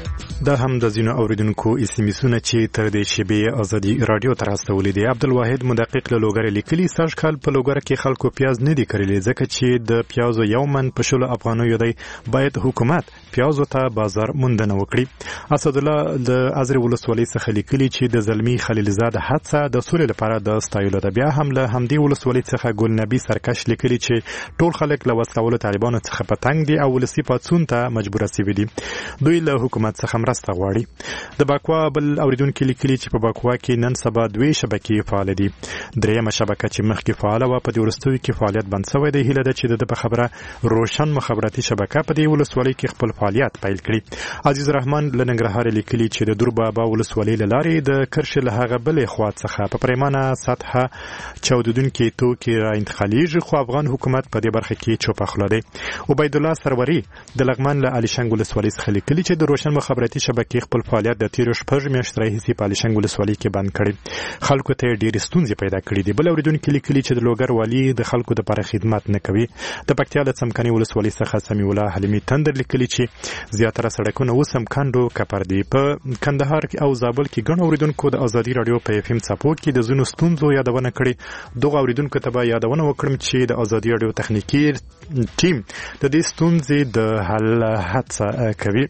دا هم د ځینو اوریدونکو اسمیسونه چې تر دې شیبې ازادي رادیو ته راستولي دي. عبدالواحد مدقق له لوګر لیکلي سږ کال په لوګر کې خلکو پیاز نه دي کرلی ځکه چې د پیازو یو من په 10 افغانیو دی. باید حکومت پیازو ته بازار موندنه وکړي. اسد الله د ازرې ولسوالۍ څخه لیکلي چې د زلمی خلیلزاد هڅه د سولې لپاره د ستایلو ده. بیا هم له همدې ولسوالۍ څخه ګل نبی سرکش لیکلي چې ټول خلک له وسلوالو طالبانو څخه په تنګ دي او ولسی پاتسون ته مجبور شوي دي. دوی له حکومت څخه مرسته غواړي. د باکوا بل اوریدونکو لیکلي چې په باکوا کې نن سبا 2 شبکې فعال دي. دریمه شبکه چې مخکې فعال و په دې ورستوي کې فعالیت بند شوی دی. هیله ده چې د په خبره روشن مخابراتي شبکه په دې ولسوالۍ کې خپل فعالیت پیل کړي. عزیز رحمان له ننګرهار لیکلي چې د دوربابا ولسوالۍ لارې د کرش له هغه بلې خوا څخه په پریمانه سطحه چودونکو توکي را انتقالیږي خو افغان حکومت په دې برخه کې چوپ خلا دی. عبید الله سروري د لغمان له علي شنګ ولسوالۍ څخه لیکلي چې د روشن مخابراتي شبکې خپل فعالیت د تیر شپږ میاشتې راهیسې په علي شنګ ولسوالۍ کې بند کړی. خلکو ته ډېرې ستونزې پیدا کړې دي. بل اوریدونکو لیکلي چې د لوګر والي د خلکو لپاره خدمات نه کوي. د پکتیا د څمکني ولسوالۍ څخه سمیع الله حلیمي تندر لیکلي چې زیاتره سړکونه اوس هم کندو کپر دي. په کندهار او زابل کې ګڼ اوریدونکو د ازادي رادیو په اف ام څپو کې د زونو ستونزو یادونه کړې. دغه اوریدونکو ته به یادونه وکړم چې د ازادي رادیو تخنیکی ټیم د دې ستونزې د حل هڅه کوي.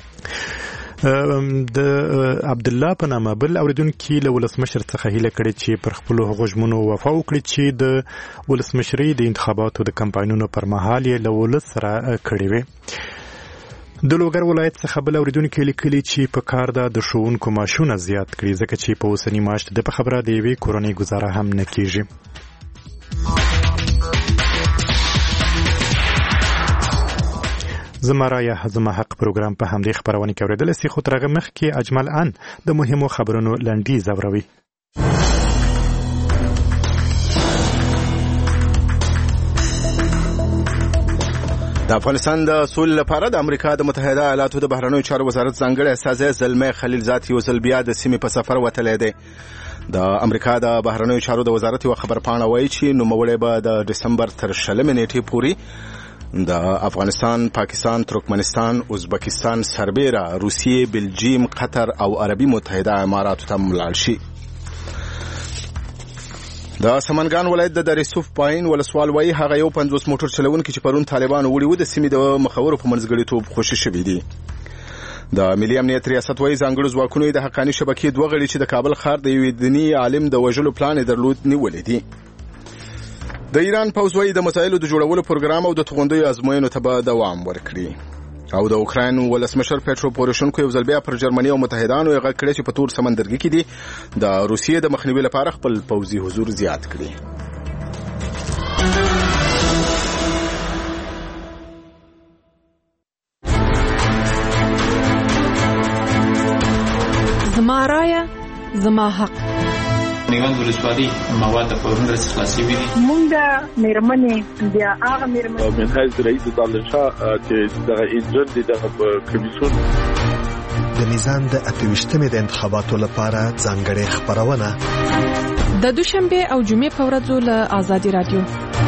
د عبد الله په نامه بل اوریدونکو له ولسمشر څخه هیله کړې چې پر خپل غوښمنو وفا وکړي چې د ولسمشرۍ د انتخاباتو د کمپاینونو پر مهال یې له ولس سره کړې وي. د لوګر ولایت څخه بل اوریدونکو لیکلي چې په کار د ښوونکو معاشونه زیات کړي ځکه چې په اوسنی معاش د په خبره د یوې کورنۍ گزاره هم نه کیږي. زمرایا زما حق پروګرام په همدې خبرونه کې اوریدل سي خو ترغه مخ کې اجمل ان د مهمو خبرونو لنډي زوروي. د افغانستان د سولې لپاره د امریکا د متحده ایالاتو د بهرنیو چارو وزارت ځانګړی استازی زلمی خلیلزاد یو ځل بیا د سیمې په سفر وتلی دی. د امریکا د بهرنیو چارو د وزارت یو خبرپاڼه وایي چې نوموړی به د دسمبر تر 20 نیټې پورې د افغانستان، پاکستان، ترکمنستان، ازبکستان، سربیره، روسیې، بلجیم، قطر او عربي متحده اماراتو ته ملاړ شي. د سمنګان ولایت د دریسوف پاین ولسوال وایي هغه یو 50 موټر چلونکي چې پرون طالبان وړي و د سیمې د مخورو په منځګړیتوب خوشي شوي دي. د ملي امنیت ریاست وایي ځانګړو ځواکونو د حقاني شبکې 2 غړي چې د کابل ښار د یو دیني عالم د وژلو پلان درلود نیولې دي. د ایران پوځ وایي د مسایلو د جوړولو پروګرام او د توغندیو ازموینو ته به دوام ورکړي. او د اوکراین ولسمشر پیټرو پوروشنکو یو ځل بیا پر جرمني او متحدانو یې غږ کړی چې په تور سمندرګي کې دي د روسیې د مخنیوي لپاره خپل پوځي حضور زیات کړي. زما رایه زما حق. نیوند ولسوالۍ مواد په ورنرس خلاصي وي. مونږه مېرمنې بیا هغه مېرمنې من حیث رئیس دانشاه چې دغه انجن دي دغه کمیسیون د میزان د 28مې د انتخاباتو لپاره ځانګړې خبرونه د دوشنبه او جمعې په ورځو له ازادي رادیو.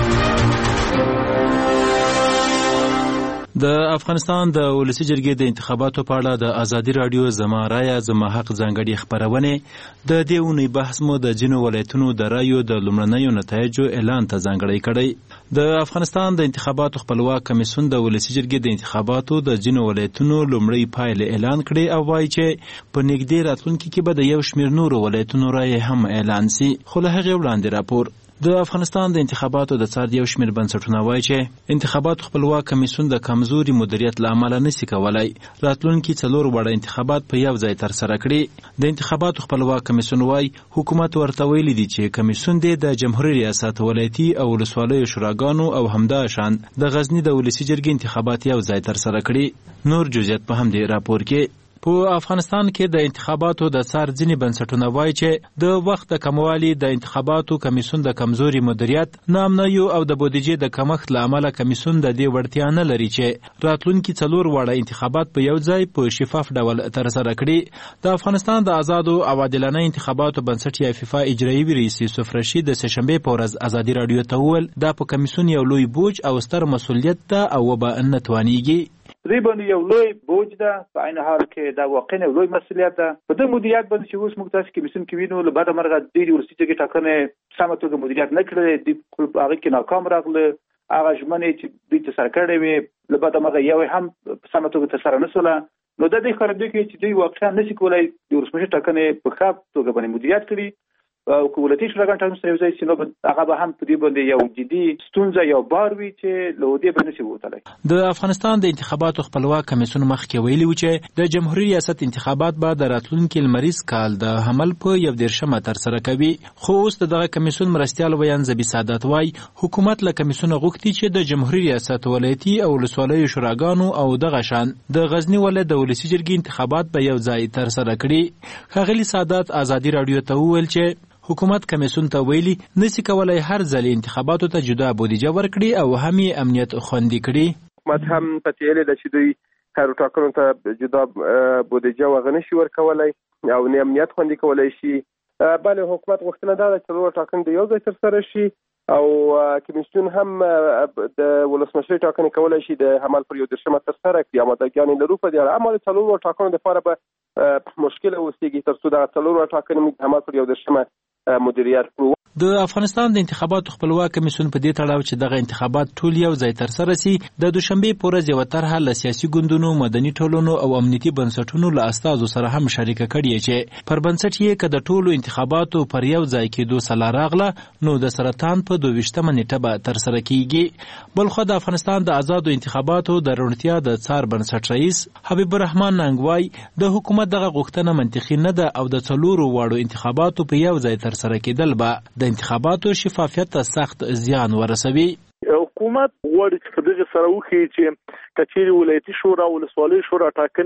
د افغانستان د ولسی جرګې د انتخاباتو په اړه د ازادي رادیو زما رایه زما حق ځانګړي خبرونه د دې اونۍ بحث مو د جنو ولایتونو د رایو د لومړنیو نتایجو اعلان ته ځانګړی کړی. د افغانستان د انتخاباتو خپلواک کمیسیون د ولسی جرګې د انتخاباتو د جنو ولایتونو لومړی پایله اعلان کړي او وایي چې په نږدې راتلونکي کې به د یو شمېر نورو ولایتونو رایې هم اعلان سي. خو له هغې وړاندې راپور د افغانستان د انتخاباتو د څار یو شمېر بنسټونه وایي چې انتخاباتو خپلواک کمیسیون د کمزوري مدیریت له امله نشي کولای راتلونکي 4 وړه انتخابات په یو ځای ترسره کړي. د انتخاباتو خپلواک کمیسیون وایي حکومت ورته ویلي دي چې کمیسیون د جمهوریت ریاست ولایتي او ولسوالیو شوراګانو او همداشان د غزنی د ولسی جرګې انتخابات یو ځای ترسره کړي. نور جزئیات په همدې راپور کې. په افغانستان کې د انتخاباتو د څار ځینې بنسټونه وایي چې د وخت د کموالي د انتخاباتو کمیسیون د کمزوري مدیریت، ناامنیو او د بودیجې د کمښت له امله کمیسیون د دې وړتیا نه لري چې راتلونکي 4 وړه انتخابات په یو ځای په شفاف ډول ترسره کړي. د افغانستان د آزادو او عادلانه انتخاباتو بنسټ یا فیفا اجرایي رئیس یوسف رشید د سهشنبه په ورځ ازادي رادیو ته وویل دا په کمیسیون یو لوی بوج او ستر مسؤلیت ده او به نه توانیږي. دوی باندې یو لوی بوج ده، په عین حال کې دا واقعا یو لوی مسؤلیت ده. په دې مدیریت باندې چې اوس موږ تاسو کمیسیون کې وینو له بعد مرغه د ورسي چې ټاکنې سمه توګه مدیریت نه کړل، د هغه کې ناکام راغله. هغه ژمنې چې دوی تر سره کړې وي له بعد مرغه یو هم سمه توګه تر سره نسوله. نو د دې خبرې کې چې دوی واقعا نشي کولای د ورسمه ټاکنې په ښه توګه باندې مدیریت کړي او ولایتي شوراګان ټاکنې سره یوځای شي، نو هغه به هم په دې باندې یو جدي ستونزه یو بار وي چې له دې به نشي ووتلی. د افغانستان د انتخاباتو خپلواک کمیسیون مخکې ویلي و چې د جمهوریت ریاست انتخابات به د راتلونکي لمریز کال د حمل په 11 ترسره کوي. خو اوس دغه کمیسیون مرستیال ویان زبی سعادت وای حکومت له کمیسیون غوښتي چې د جمهوریت ریاست ولایتي او ولسوالیو شوراګانو او دغه شان د غزنی ولایت د ولسی جرګې انتخابات به یو ځای ترسره کړي. ښاغلي سعادت ازادي رادیو ته وویل چې حکومت کمیسیون ته ویلي نسی کولای هر ځل انتخاباتو ته جدا بودیجه ورکړي او هم امنیت خوندي کړي. حکومت هم پته لري چې دوی هر ټاکنو ته جدا بودیجه وغنه شي ورکولای او امنیت خوندي کولای شي. بل حکومت غوښتنه ده چې ټول ټاکنې د یو ځای ترسره شي او کمیسیون هم د ولسمشر ټاکنې کولای شي د حمل پر 11 ترسره کړي. امادګیان لرو په دې اړه عمل څلور ټاکنو لپاره به مشکل اوسېږي ترڅو د څلور ټاکنې حمل پر 11 مدیریت کړو. د افغانستان د انتخاباتو خپلواک کمیسیون په دې تړاو چې دغه انتخابات ټول یو ځای ترسره سي د دوشنبه په ورځ یو طرحه له سیاسي ګوندونو، مدني ټولنو او امنیتي بنسټونو له استازو سره هم شریک کړي چې پر بنسټ یې کده ټولو انتخاباتو پر یو ځای کېدو سلا راغله نو د سرطان په 22 نیټه به ترسره کیږي. بلخو د افغانستان د آزادو انتخاباتو د رونتیا د څار بنسټ رئیس حبیب الرحمن ننګوای د حکومت دغه غوښتنه منطقي نه ده او د څلورو واړو انتخاباتو په یو ځای ترسره کېدل به د انتخاباتو شفافیت ته سخت زیان ورسوي. حکومت غواړي چې په دغه سره وکړي چې کچېرې ولایتي شورا او ولسوالۍ شورا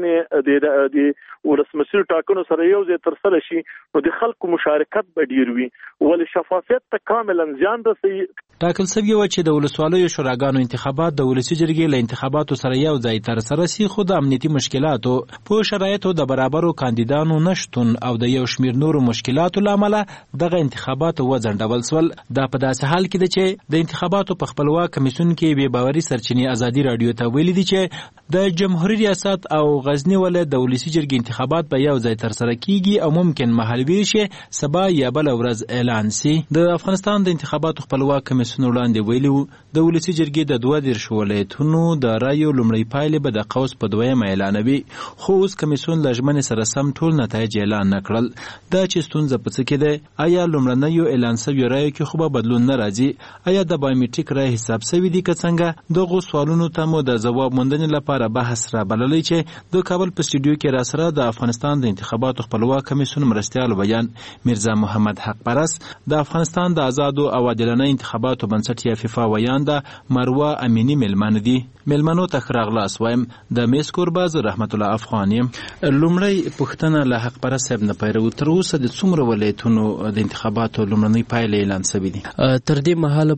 ټاکنې د ولسمشر ټاکنو سره یو ځای ترسره شي نو د خلکو مشارکت به ډیر وي ولې شفافیت ته کاملا زیان رسوي. ټاکل شوی و چې د ولسوالیو شوراګانو انتخابات د ولسی جرګې له انتخاباتو سره یو ځای ترسره شي، خو د امنیتي مشکلاتو په شرایطو د برابرو کاندیدانو نشتون او د یو شمیر نورو مشکلاتو لامل دغه انتخابات وځنډول شول. دا په داسې حال کې ده چې د انتخاباتو په خپلواک کمیسیون کې بې باوري سرچینې ازادي رادیو ته ویلي دي چې د جمهوریت ریاست او غزنی ولایت د ولسی جرګې انتخابات به یو ځای ترسره کیږي او ممکن مهالویر شي سبا یا بل ورځ اعلان شي. د افغانستان د انتخاباتو خپلواک کمیسیون وړاندې ویلي د ولسی جرګې د 22 ولایتونو د رایو لومړی پایلې به د قوس په دویم اعلانوي، خو اوس کمیسیون له ژمنې سره سم ټول نتایج اعلان نکړل. دا چې ستونزه په څه کې ده، آیا لومړنیو اعلان شویو رایو کې خو به بدلون نه راځي؟ آیا د بایومټریک رای حساب شوی دی که څنګه؟ دغه سوالونو ته مو د ځواب موندنې لپاره بحث را بللی چې د کابل په سټوډیو کې را سره د افغانستان د انتخاباتو خپلواک کمیسیون مرستیال ویان میرزا محمد حق پرست، د افغانستان د آزادو او عادلانه انتخاباتو بنسټ یا فیفا ویان د مروه امینی ملمن دي. ملمنو ته راغلاس وایم د میس کورباز رحمت الله افغانی. لومړی پښتنه له حق پرست صاحب نه پیرو تر اوسه د څومره ولایتونو د انتخاباتو لومړنۍ پایلې اعلان شوې دي؟ تر دې مهاله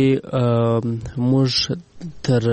پورې موږ تر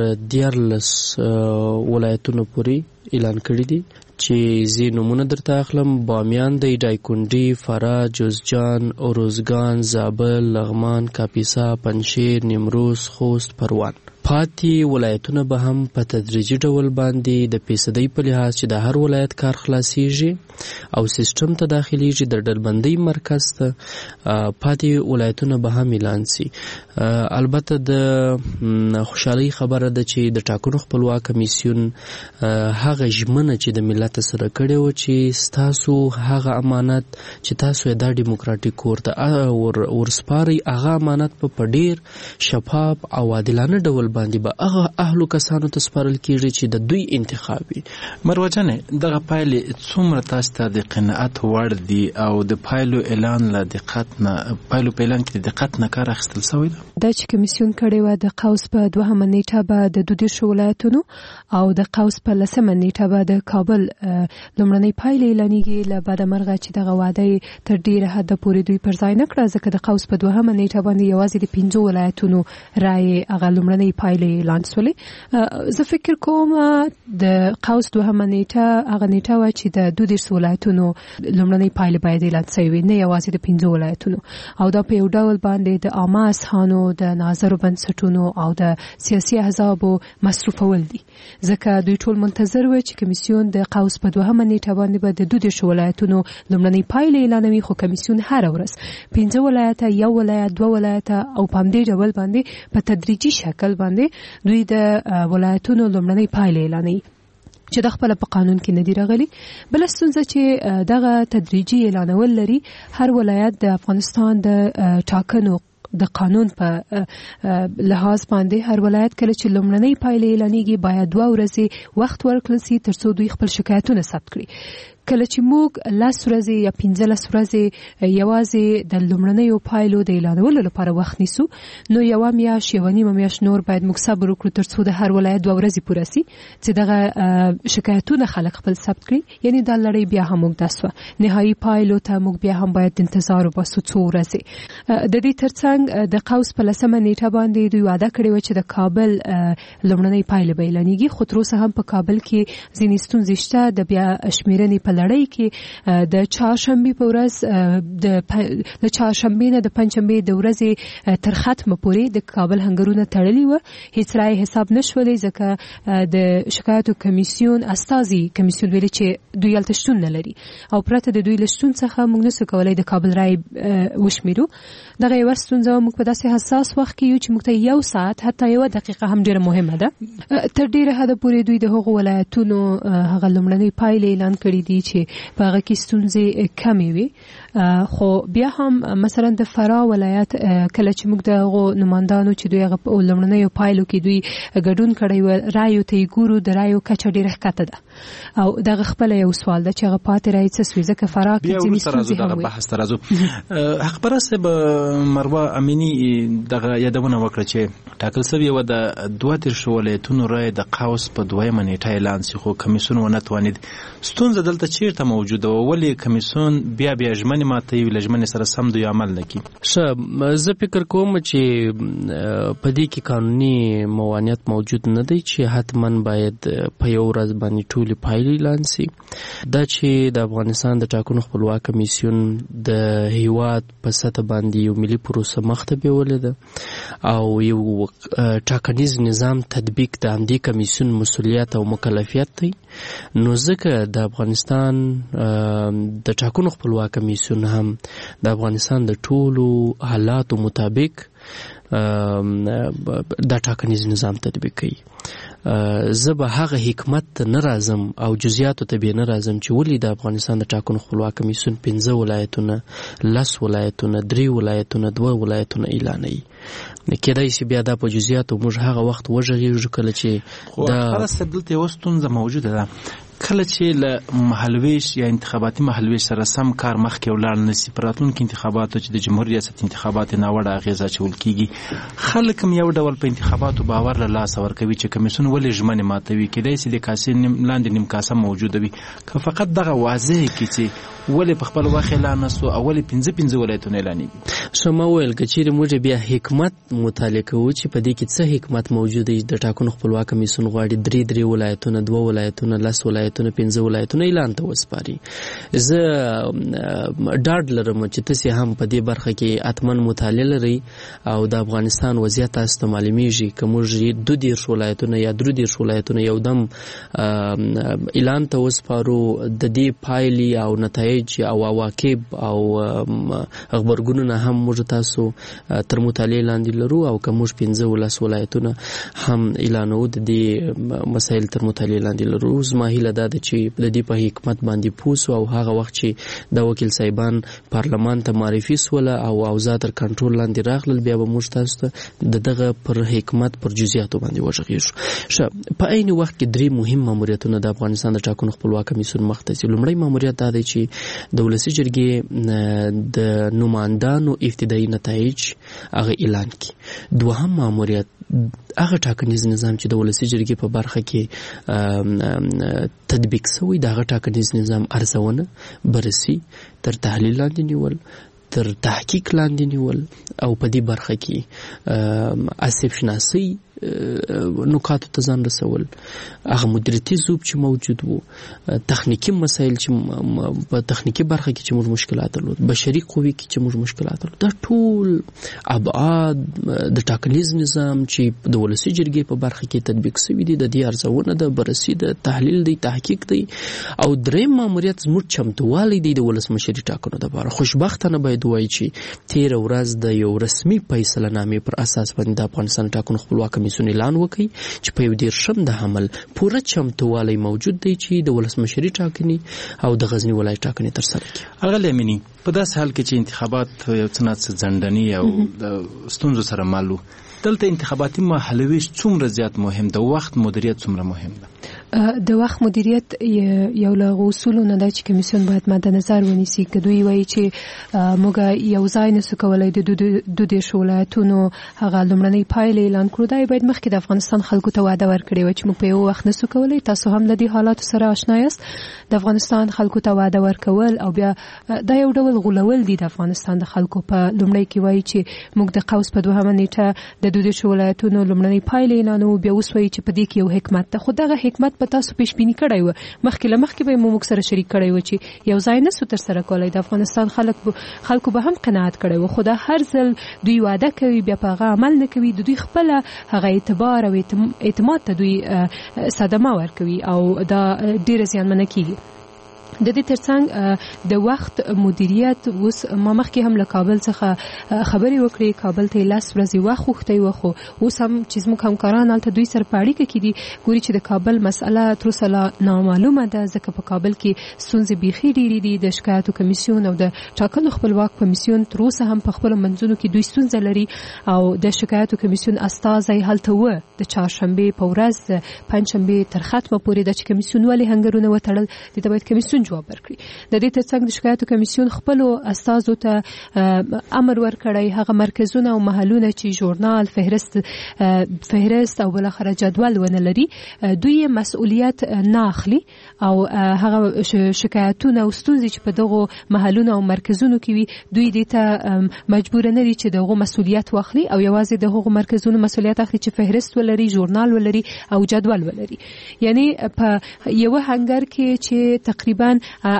14 ولایتونو پورې اعلان کړی دي چې زی نمونه درته اخلم: بامیان دی، دایکنډي، فراه، جوزجان، اروزګان، زابل، لغمان، کاپیسا، پنجشیر، نیمروز، خوست، پروان. پاتې ولایتونه به هم په تدریجي ډول باندې د فیصدۍ په لحاظ چې د هر ولایت کار خلاصیږي او سیستم ته داخليږي د ډلبندۍ مرکز ته، پاتې ولایتونه به هم اعلان سي. البته د خوشحالۍ خبره ده چې د ټاکنو خپلواک کمیسیون هغه ژمنه چې د ملت سره کړې و چې ستاسو هغه امانت چې تاسو یې د دیموکراتیک کور ته ورسپارئ، هغه امانت په ډیر شفاف او عادلانه ډول باندې به هغه اهلو کسانو ته سپارل کیږي چې د دوی انتخاب وي. مروه جانې، دغه پایلې څومره تاسو ته د قناعت وړ دي او د پایلو اعلان له دقت نه پایلو په اعلان کې د دقت نه کار اخیستل شوی ده؟ دا چې کمیسیون کړی و د قوس په 2 نیټه به د 22 ولایتونو او د قوس په 10 نیټه به د کابل لومړنۍ پایلې اعلانېږي. له بعد مرغه چې دغه وعده تر ډیره حد پورې دوی پر ځای نه کړه، ځکه د قوس په 2 نیټه باندې یوازې د 15 ولایتونو رای هغه لومړنۍ پایلې اعلان شولې. زه فکر کوم د قوس دوهمه نیټه هغه نیټه وه چې د 22 ولایتونو لومړنۍ پایلې باید اعلان شوې وي، نه یوازې د 15 ولایتونو، او دا په یو ډول باندې د عامه اذهانو د ناظرو بنسټونو او د سیاسي احزابو مصرفول دي، ځکه دوی ټول منتظر و چې کمیسیون د قوس په دوهمه نیټه باندې به د 22 ولایتونو لومړنۍ پایلې اعلانوي، خو کمیسیون هر ورځ 15 ولایته، یو ولایت، 2 ولایته او په همدې ډول باندې په تدریجي شکل باندې دوی د ولایتونو لومړنۍ پایلې اعلانوي چې د خپل په قانون کې نه دی راغلي. بل ستونزه چې دغه تدریجي اعلانول لري، هر ولایت د افغانستان د ټاکنو د قانون په لحاظ باندې هر ولایت کله چې لومړنۍ پایلې اعلانېږي باید 2 ورځې وخت ورکړل شي ترڅو دوی خپل شکایتونه ثبت کړي. کله چې موږ 10 ورځې یا 15 ورځې یوازې د لومړنیو پایلو د اعلانولو لپاره وخت نیسو، نو یو میاشت یو نیمه میاشت نور باید موږ صبر وکړو ترڅو د هر ولایت 2 ورځې پوره شي چې دغه شکایتونه خلک خپل ثبت کړي. یعنی دا لړۍ بیا هم موږ داسوه نهایي پایلو ته موږ بیا هم باید انتظار وباسو 2 ورځې. د دې ترڅنګ د قوس په 10مه نیټه باندې دوی وعده کړې و چې د کابل لومړنۍ پایلې به اعلانېږي، خو تر اوسه هم په کابل کې ځینې ستونزې شته. د بیا شمیرنې په لړۍ کې د چهارشنبې په ورځ د چهارشنبې نه د پنځشنبې د ورځې تر ختمه پورې د کابل هنګرونه تړلي و، هیڅ رای حساب نشولې، ځکه د شکایتو کمیسیون استازي کمیسیون ویلي چې دوی هلته شتون نه لري او پرته د دوی له شتون څخه موږ نسو کولی د کابل رای وشمیرو. دغه یوه ستونزه موږ په داسې حساس وخت کې یو چې موږ ته 1 ساعت حتی 1 دقیقه هم ډېره مهمه ده. تر ډېره حده پورې دوی د هغو ولایتونو هغه لومړنۍ پایلې اعلان کړي دي چې په هغه کې ستونزې کمې وي، خو بیا هم مثلا د فراه ولایت کله چې موږ د هغو نمایندانو چې دوی هغه لومړنیو پایلو کې دوی ګډون کړی و رایو ته یې ګورو، د رایو کچه ډېره ښکته ده او دغه خپله یو سوال ده چې هغه پاتې رایې څه سوي، ځکه فراه کې ځینې ستونزې هم وي. بحث ته راځو. حقبره صاحب مروه امینی دغه یادونه وکړه چې ټاکل شوې وه د 32 ولایتونو رایې د قوس په 2مه نیټه اعلان شي، خو کمیسیون ونه توانید. ستونزه دلته چیرته موجوده و؟ ولې کمیسیون بیا ژمنې ماتوي، له ژمنې سره سم دوی عمل نه کوي؟ ښه، زه فکر کوم چې په دې کې قانوني موانعت موجود نه دی چې حتما باید په یو ورځ باندې ټولې پایلې اعلان شي. دا چې د افغانستان د ټاکنو خپلواک کمیسیون د هیواد په سطح باندې یو ملي پروسه مخته بیولې ده او یو ټاکنیز نظام تطبیق د همدې کمیسیون مسؤلیت او مکلفیت دی، نو ځکه د افغانستان د ټاکنو خپلواک کمیسیون هم د افغانستان د ټولو حالاتو مطابق دا ټاکنیز نظام تطبیق کوي. زه به هغه حکمت نه راځم او جزئیاتو ته به نه راځم چې ولې د افغانستان د ټاکنو خپلواک کمیسیون 15 ولایتونه، 10 ولایتونه، 3 ولایتونه، 2 ولایتونه اعلانوي. کېدای شي بیا دا په جزئیاتو موږ هغه وخت وژغېږو کله چې دا دلته یوه ستونزه موجوده ده. کله چې له محلویش یا انتخاباتي محلویش سره سم کار مخکې ولاړ نه شي، په راتلونکي انتخاباتو چې د جمهوریت ریاست انتخابات ناوړه اغېزه اچول کېږي، خلک هم یو ډول په انتخاباتو باور له لاسه ورکوي چې کمیسیون ولې ژمنې ماتوي. کېدای شي د کاسې لاندې نیم کاسه موجوده وي. که فقط دغه واضح کړي چې ولې په خپل وخت اعلان نسو او ولې 15 ولایتونه اعلانېږي. شما ویل که چیرې موږ بیا حکمت مطالعه کوو چې په دې کې څه حکمت موجود دی، د ټاکنو خپلواک کمیسیون غواړي 3 ولایتونه، 2 ولایتونه، 10 ولایتونه، 15 ولایتونه اعلان ته وسپاري. زه ډاډ لرم چې تاسې هم په دې برخه کې اتمن مطالعه لرئ او د افغانستان وضعیت تاسو ته معلومیږي. که موږ 22 ولایتونه یا 23 ولایتونه یو دم اعلان ته وسپارو، د دې پایلې او نتایج او عواقب او خبرګونونه هم موږ تاسو تر مطالعې لاندې لرو، او که موږ 15 ولایتونه هم اعلانو د دې مسایل تر مطالعې لاندې لرو. زما هیله دا ده چې د دې په حکمت باندې پوه سو او هغه وخت چې د وکیل صاحبان پارلمان ته معرفي سوله او اوضاع تر کنټرول لاندې راغلل، بیا به موږ تاسو ته دغه پر حکمت پر جزئیاتو باندې وغږیږو. په عین وخت کې 3 مهم ماموریتونه د افغانستان د ټاکنو خپلواک کمیسیون مخته دي. لومړی ماموریت دا دی چې د ولسي جرګې د نمایندانو ابتدایي نتایج هغه اعلان کړي. دوهم ماموریت هغه ټاکنیز نظام چې د ولسي جرګې په برخه کې تطبیق شوی، د هغه ټاکنیز نظام ارزونه، بررسي، تر تحلیل لاندې نیول، تر تحقیق لاندې نیول او په دې برخه کې آسیب شناسي نکاتو ته ځان رسول، هغه مدیریتي ضعف چې موجود وو، تخنیکی مسایل چې په تخنیکی برخه کې چې موږ مشکلات درلود، بشري قوې کې چې موږ مشکلات درلود، دا ټول ابعاد د ټاکنیز نظام چې د ولسي جرګې په برخه کې تطبیق شوي دي، د دې ارزونه د بررسي د تحلیل دی، تحقیق دی، او دریم ماموریت زموږ چمتووالی دی د ولسمشري ټاکنو لپاره. خوشبختانه باید وایي چې تیر ورځ د یو رسمي فیصله نامې پر اساس باندې د افغانستان ټاکنو خپلواک کمیسیون اعلان وکړي چې په 14 د حمل پوره چمتووالی موجود دی چې د ولسمشري ټاکنې او د غزنی ولایت ټاکنې ترسره کړي. هغه لمني په داس حال کې چې انتخابات یو څه ځندنی او د ستونزو سره مالو، دلته انتخاباتي محلویش څومره زیات مهم ده، وخت مدیریت څومره مهم ده؟ د وخت مدیریت یو له اصولو نه ده چې کمیسیون باید مد نظر ونیسي. که دوی وایي چې موږ یو ځای نسو کولی د 22 ولایتونو هغه لومړنۍ پایلې اعلان کړو، دا باید مخکې د افغانستان خلکو ته وعده ورکړې وای چې موږ په یو وخت نسو کولی. تاسو هم له دې حالاتو سره آشنا یاست. د افغانستان خلکو ته وعده ورکول او بیا دا یو ډول غولول دي د افغانستان د خلکو. په لومړی کې وایي چې موږ د قوس په 2 نیټه د 22 ولایتونو لومړنۍ پایلې اعلانوو، بیا اوس وایي چې په دې کې یو حکمت ده. خو دغه حکمت په تاسو پیش بینی کړی و، مخکې به موږ سره شریک کړی و چې یو ځای نسو تر سره کولای. د افغانستان خلکو به هم قناعت کړی و، خو دا هر ځل دوی وعده کوي بیا په هغه عمل نه کوي. د دوی خپل هغه اعتبار او اعتماد ته دوی صدمه ورکوي او دا ډیر زیانمنه کیږي. د دې ترڅنګ د وخت مدیریت، اوس ما مخکې هم له کابل څخه خبرې وکړې، کابل ته 10 ورځې وخت غوښتی و، خو اوس هم چې زموږ همکاران هلته دوی سره په اړیکه کې دي، ګوري چې د کابل مسئله تر اوسه لا نامعلومه ده، ځکه په کابل کې ستونزې بیخي ډېرې دي. د شکایتو کمیسیون او د ټاکنو خپلواک کمیسیون تر اوسه هم په خپلو منځونو کې دوی ستونزه لري، او د شکایتو کمیسیون استازی هلته و د چهارشنبې په ورځ، پنجشنبې تر ختمه پورې د کمیسیون ولې هنګرونه وتړل، د دې باید کمیسیون جواب ورکړي. د دې ترڅنګ د شکایتو کمیسیون خپل استازو ته امر ورکړی هغه مرکزونه او محلونه چې ژورنال، فهرست او بلاخره جدول ونه لري، دوی مسؤلیت نه اخلي او هغه شکایتونه او ستونزې چې په دغه محلونو او مرکزونو کې وي، دوی دې ته مجبور نه دي چې دغه مسؤلیت واخلي او یوازې دغه مرکزونو مسؤلیت اخلي چې فهرست ولري، ژورنال ولري او جدول ولري. یعنی په یو هنګر کې چې تقریبا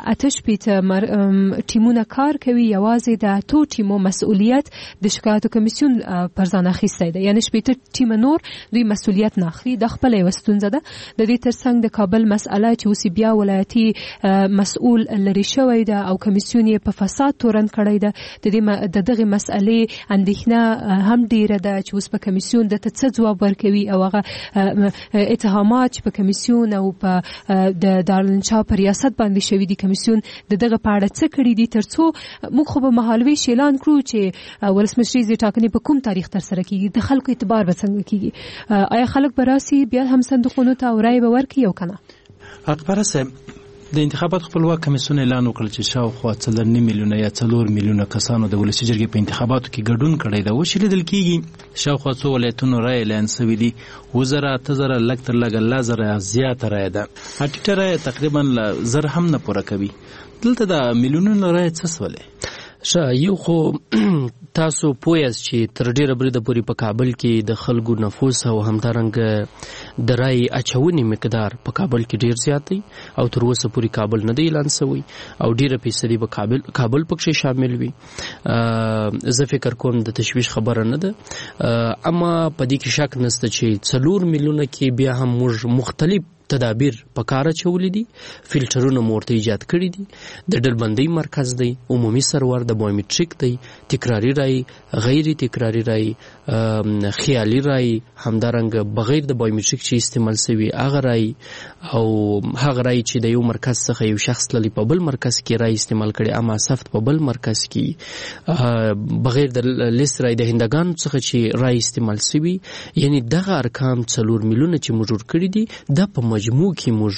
8 ټیمونه کار کوي، یوازې د 8 ټیمو مسؤلیت د شکایتو کمیسیون پر ځان اخیستی دی. یعنی 8 ټیم نور دوی مسؤلیت نه اخلي. د خپل یو ستونزه ده. د دې ترڅنګ د کابل مسأله چې اوس بیا ولایتي مسؤل لري شوی ده او کمیسیون یې په فساد تورن کړی ده. د دغه مسألې اندېښنه هم ډیره ده چې اوس په کمیسیون د څه جواب ورکوي او هغه اتهامات چې په کمیسیون او په د دارالانشا په ریاست باندې شوي دي، کمیسیون د دغه په اړه څه کړي دي، ترڅو موږ خو به مهالویش اعلان کړو چې ولسمشري ټاکنې په کوم تاریخ ترسره کیږي، د خلکو اعتبار به څنګه کیږي، آیا خلک به راسي بیا هم صندوقونو ته او رای به ورکړي او کنه. اکبر صاحب، د انتخابات خپلواک کمیسیون اعلان وکړ چې شاوخوا 4.5 میلیونه یا 4 میلیونه کسانو د ولسي جرګې په انتخاباتو کې ګډون کړی دی. اوس لیدل کېږي شاوخوا څو ولایتونو رای اعلان شوي دي، 2000 لږ تر لږه 1000 زیاته رای ده، ټیټه رای تقریبا 1000 هم نه پوره کوي. دلته د میلیونونو رای څه سولې؟ یو خو تاسو پوهیاست چې تر ډیره بریده پورې په کابل کې د خلکو نفوس او همدارنګه د رای اچونې مقدار په کابل کې ډیر زیات دی او تر اوسه پورې کابل نه دی اعلان شوی او ډیره فیصدي به کابل پکې شامل وي. زه فکر کوم د تشویش خبره نه ده، اما په دې کې شک نشته چې 4 میلیونه کې بیا هم موږ مختلف تدابیر په کار اچولې دي. فلټرونه مورته ایجاد کړي دي، د ډلبندۍ مرکز دی، عمومي سرور د بایومټریک دی، تکراری رای، غیر تکراری رای، خیالي رای، همدارنګه بغیر د بایومټریک چې استعمال شوی هغه رای، او هغه رای چې د یو مرکز څخه یو شخص للی په بل مرکز کې رای استعمال کړي اما صفت په بل مرکز کې، بغیر د لیست رای د هندګانو څخه چې رای استعمال شوی. یعنی دغه ارقام 4 میلیونه چې موجود کړي دي د په مجموع کې موږ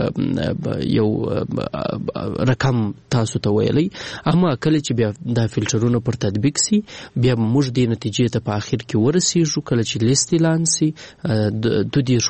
یو رقم تاسو ته ویلی، اما کله چې بیا دا فلټرونه پر تطبیق سي بیا موږ د نتیجې ته په اخر کې ورسیږو. کله چې لیست اعلان سي 22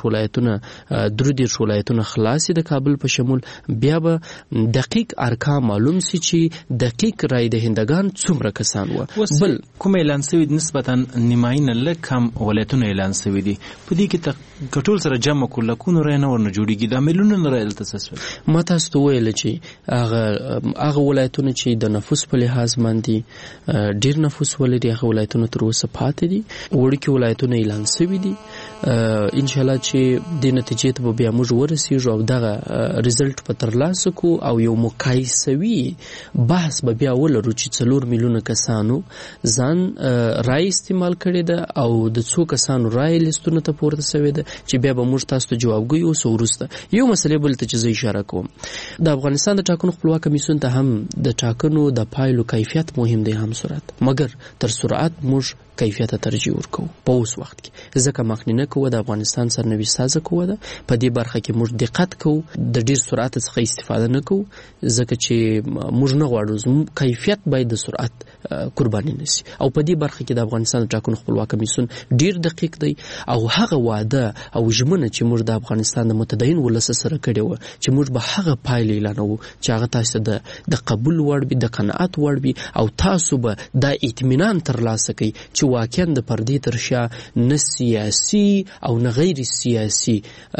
ولایتونه خلاص د کابل په شمول، بیا به دقیق ارقام معلوم سي چې دقیق رای دهندگان څومره کسان و. بل کوم اعلان سوي نسبتا نیماینه لکم ولایتونه اعلان سوي دي، په دې کې ټول سره جمع کول لکونو رای نه ورنه جوړیږي، دا میلیونونه رای دلته تسوي. ما تاسو ته ویل چې هغه ولایتونه چې د نفوس په لحاظ باندې ډیر نفوس ولري هغه ولایتونه تر اوسه پاتې دي، وړوکي ولایتونه اعلان سوي دي. ان شاء الله چې د نتیجې ته بیا موږ ورسیږو او دغه ریزلټ په ترلاسه کو او یو مقایسوي بحث به بیا ولرو چې 4 میلیونه کسانو ځان رای استعمال کړي ده او د څو کسانو رای لیستونه ته پورته شوی ده چې بیا به موږ تاسو ته جوابګوي. اوس وروسته یو مسلې بل ته چې زه اشاره کوم، د افغانستان د ټاکنو خپلواک کمیسیون ته هم د ټاکنو د پایلو کیفیت مهم دی هم سرعت، مګر تر سرعت موږ کیفیت ته ترجیح ورکوو په اوس وخت کې، ځکه مخنیه کوو د افغانستان سرنوشت سازه کوو ده په دې برخه کې موږ دقت کوو، د ډیر سرعت څخه استفاده نه کوو، ځکه چې موږ نه غواړو کیفیت باید د سرعت قرباني نشي. او په دې برخه کې د افغانستان د ټاکنو خپلواک کمیسیون ډیر دقیق دی او هغه وعده او ژمنه چې موږ د افغانستان د متدین ولس سره کړې و چې موږ به هغه پایلې اعلانوو چې هغه تاسو د قبول وړ وي، د قناعت وړ وي او تاسو به د اطمینان ترلاسه کړئ چې واقعا د پردې تر شا نه سیاسي او نه غیر سیاسي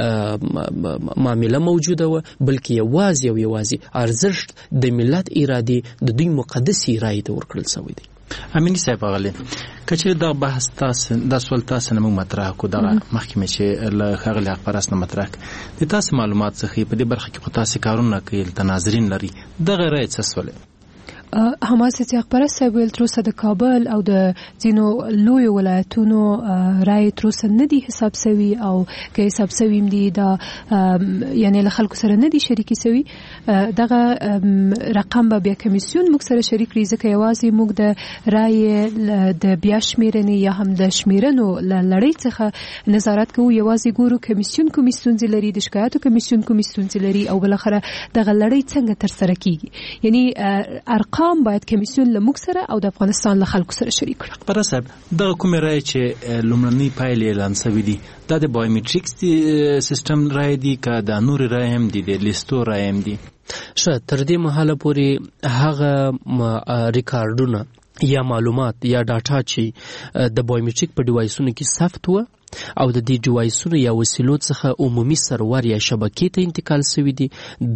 معامله موجوده و، بلکې یوازې ارزښت د ملت ارادې د دوی مقدسي رای ته ورکړل شوی دی. امینی صاحب غلی کچې دا بحث تاسو د سوال تاسو نه مطرح کو د محکمې چې له خغلی اخبارات نه مطرح د تاسو معلومات څخه په دې برخه کې تاسو کارونه کوي د ناظرین لري د غیر څه سوال حماسه اخبار سویل تروسه د کابل او د ځینو لوی ولایتونو رای تروسه نه دي حساب سوي او که حساب سوي دي دا یعنی له خلکو سره نه دي شریکي سوي. دغه رقم به بیا کمیسیون موږ سره شریک لري، ځکه یوازې موږ د رای د بیا شمیرنې یا هم د شمیرنو لړۍ څخه نظارت کوو، یوازې ګورو کمیسیون کوم ستونزې لري، د شکایتو کمیسیون کوم ستونزې لري او بلخره دغه لړۍ څنګه تر سره کیږي. یعنی ارقام باید کمیسیون له موږ سره او د افغانستان له خلکو سره شریک کړي. پر صاحب دغه کومه رای چې لومړنی پایلې اعلان شوې دي دا د بایومټریکس سیستم رای دي که د نور رای هم دي، د لیستو رای هم دي؟ تر دې مهاله پورې هغه ریکارډونه یا معلومات یا ډاټا چې د بایومټریک په ډیوایسونو کې ثبت و او د دې ډیوایسونو یا وسیلو څخه عمومي سرور یا شبکې ته انتقال شوي دي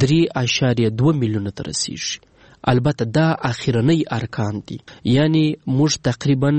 3.2 میلیونه ته رسیږي. البته دا اخیرنی ارقام دي، یعنی موږ تقریبا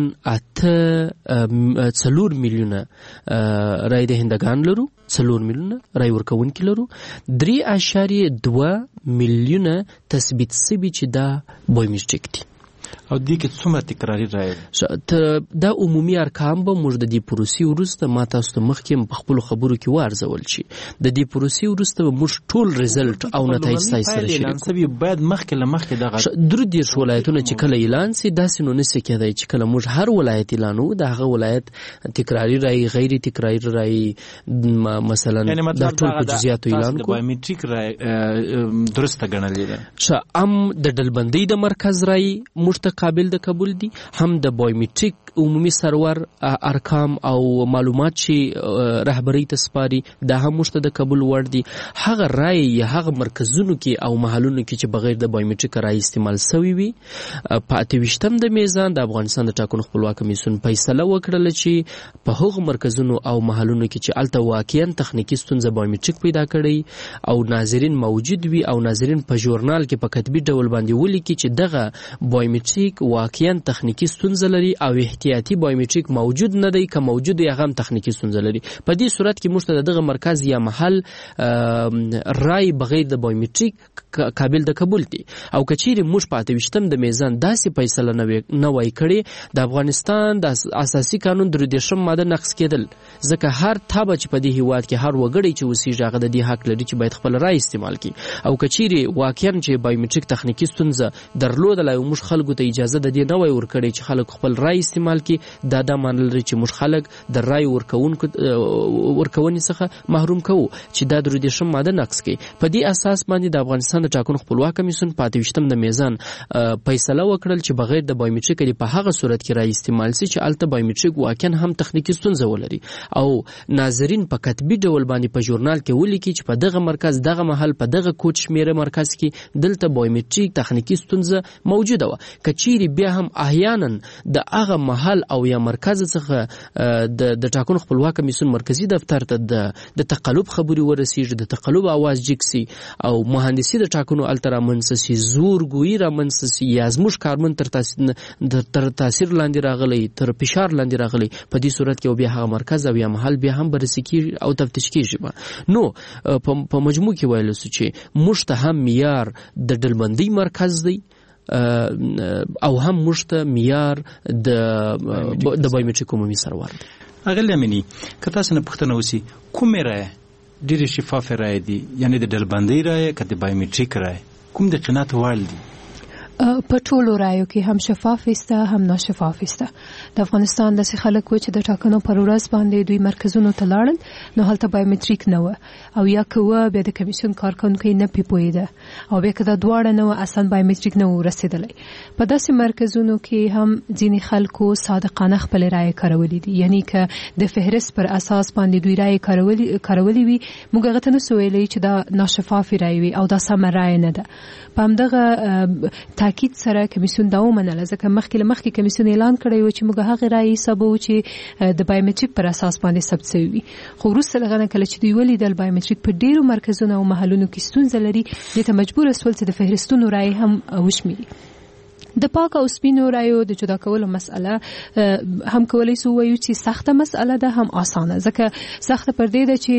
4 میلیونه رای دهندگان لرو، 4 میلیونه رای ورکوونکي لرو، 3.2 میلیونه تثبیت شوي چې دا بایومټریک دي. او دې کې څومره تکراري رای دا عمومي ارقام به موږ د دې پروسې وروسته ما تاسو ته مخکې په خپل خبرو کې وارزول شي. د دې پروسې وروسته به موږ ټول ریزلټ او نتایج سره شریک کوو. باید مخکې دغه 3 ولایتونه چې کله اعلان سي داسې نو نشي کېدای چې کله موږ هر ولایت اعلانو د هغه ولایت تکراري رای غیر تکراري رای مثلا د ټول په جزئیاتو اعلان کوو. بایومټریک رای درسته ګڼل دي هم د ډلبندۍ د مرکز رای مشتق قابل د قبول دي، هم د بایومټریک عمومي سرور ارقام او معلومات چې رهبری ته سپاري دا هم مشته د قبول وړ دي. هغه رای یا هغه مرکزونو کې او محلونو کې چې بغیر د بایومټریک رای استعمال شوی وي په 28م د میزان د افغانستان د ټاکنو خپلواک کمیسیون فیصله وکړه چې په هغو مرکزونو او محلونو کې چې الته واقعا تخنیکی ستونزه بایومټریک پیدا کړي او ناظرین موجود وي او ناظرین په ژورنال کې په کتبي ډول باندې ولیکي چې دغه بایومټریک واقعا تخنیکی ستونزه لري او احتیاطي بایومټریک موجود نه دی، که موجود یا هم تخنیکی ستونزه لري. په دې صورت کې موږ ته دغه مرکز یا محل رای بغیر د بایومټریک قابل د قبول دي. او کچېرې موږ په 28م د میزان داسې فیصله نه وای کړې د افغانستان د اساسي قانون 3 ماده نقض کېدل، ځکه هر تابع چې په دې هیواد کې هر وګړی چې اوسېږي هغه د دې حق لري چې باید خپل رای استعمال کړي. او کچېرې واقعا چې بایومټریک تخنیکی ستونزه درلودله او موږ خلکو ته اجازه د دې نه وای ورکړي چې خلک خپل رای استعمال کړي. دا معنی لري چې موږ خلک د رای ورکونې څخه محروم کوو چې دا د 13 ماده نقض کړي. په دې اساس باندې د افغانستان د ټاکنو خپلواک کمیسیون په 28 د میزان فیصله وکړل چې بغیر د بایومټریک په هغه صورت کې رای استعمال شي چې الته بایومټریک واقعا هم تخنیکی ستونزه ولري او ناظرین په کتبي ډول باندې په ژورنال کې ولیکي چې په دغه مرکز دغه محل په دغه کوټ شمیره مرکز کې دلته بایومټریک تخنیکی ستونزه موجوده و. کچيري بیا هم احیانا د هغه محل او یا مرکز څخه د ټاکنو خپلواک کمیسیون مرکزی دفتر ته د تقلب خبري ورسیږي، د تقلب आवाज جکسي او مهندسي د ټاکنو الترا منسسي زورګوي را منسسي یا زموږ کارمن تر تاثیر لاندې راغلي، تر فشار لاندې راغلي. په دې صورت کې بیا هغه مرکز او یا محل بیا هم بررسي کیږي او تفتیش کیږي. نو په مجموع کې ویل سو چې موږ ته هم معیار د ډلبندۍ مرکز دی او هم موږ ته معیار د بایومټریک عمومي سرور دی. اغلی امینی که تاسو نه پوښتنه وسی کومه رای ډیره شفافه رای دی، یعنی د ډلبندۍ رای که د بایومټریک رای کوم د قناعت وړ دی؟ په ټولو رایو کې هم شفاف استه هم ناشفاف استه. د افغانستان د خلک و چې د ټاکنو پر ورځ باندې دوی مرکزونو ته لاړل نو هلته بایومټریک نه و او یا کوه بیا د کمیسیون کارکونکو نه پیپویده او بیا کدا دواړه نه اصلا بایومټریک نه رسیدلی. په داسې مرکزونو کې هم ځینې خلکو صادقانه خپل رای کارولې دي، یعنی که د فهرست پر اساس باندې دوی رای کارولې وي موږ هغه ته نه سویلې چې دا ناشفاف رای وي او دا سم رای نه ده. په همدغه تاکید سره کمیسیون دا ومنله ځکه مخکې کمیسیون اعلان کړی و چې موږ هغه رای حسابو چې د بایومټریک پر اساس باندې ثبت شوی وي. خو وروسته لغنه کله چې دوی ولیدل بایومټریک په ډیرو مرکزونو او محلونو کې ستونزه لري، دې ته مجبور شول چې د فهرستونو رای هم وشمېري. د پاک او سپینو رایو د جدا کولو مسأله هم کولای سو وایو چې سخته مسأله ده هم آسانه، ځکه سخته پر دې ده چې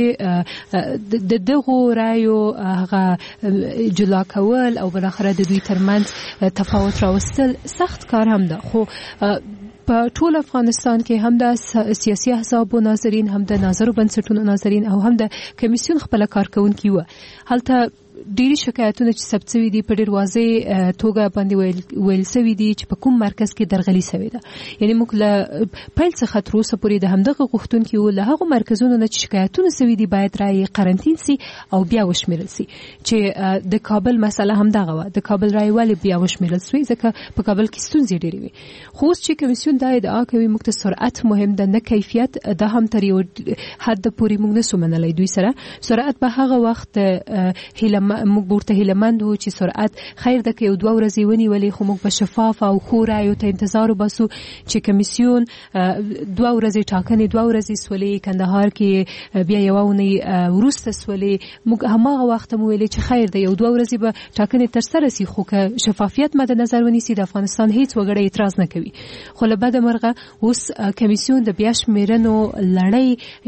د دغو رایو هغه جدا کول او بالاخره د دوی ترمنځ تفاوت راوستل سخت کار هم ده. خو په ټول افغانستان کې هم د سیاسي احزابو ناظرین، هم د ناظرو بنسټونو ناظرین او هم د کمیسیون خپل کارکونکي و. هلته ډیری شکایتونه چې ثبت شوي دي په ډیر واضح توګه باندې ویل شوي دي چې په کوم مرکز کې درغلي شوې ده. یعنی موږ له پیل څخه تر اوسه پورې د همدغه غوښتونکو له هغو مرکزونو نه چې شکایتونه شوي دي باید رای قرنطین سي او بیا وشمیرل سي. چې د کابل مسله هم دغه و، د کابل رای ولې بیا وشمیرل سوی ځکه په کابل کې ستونزې ډېرې وي. خو اوس چې کمیسیون دا ادعا کوي موږ ته سرعت مهم ده نه کیفیت، دا هم تر یو حد پورې موږ نه سو منلای دوی سره. سرعت به هغه وخت موږ ورته هیلمند وو چې سرعت خیر ده که یو 2 ورځې ونیولې، خو موږ په شفاف او ښو رایو ته انتظار وباسو چې کمیسیون 2 ورځې ټاکنې 2 ورځې سولې کندهار کې بیا یو اونۍ وروسته سولې. موږ هماغه وخت مو ویلې چې خیر ده یو 2 ورځې به ټاکنې تر سره سي، خو که شفافیت مد نظر ونیسي د افغانستان هیڅ وګړی اعتراض نه کوي. خو له بده مرغه اوس کمیسیون د بیا شمیرنو لړۍ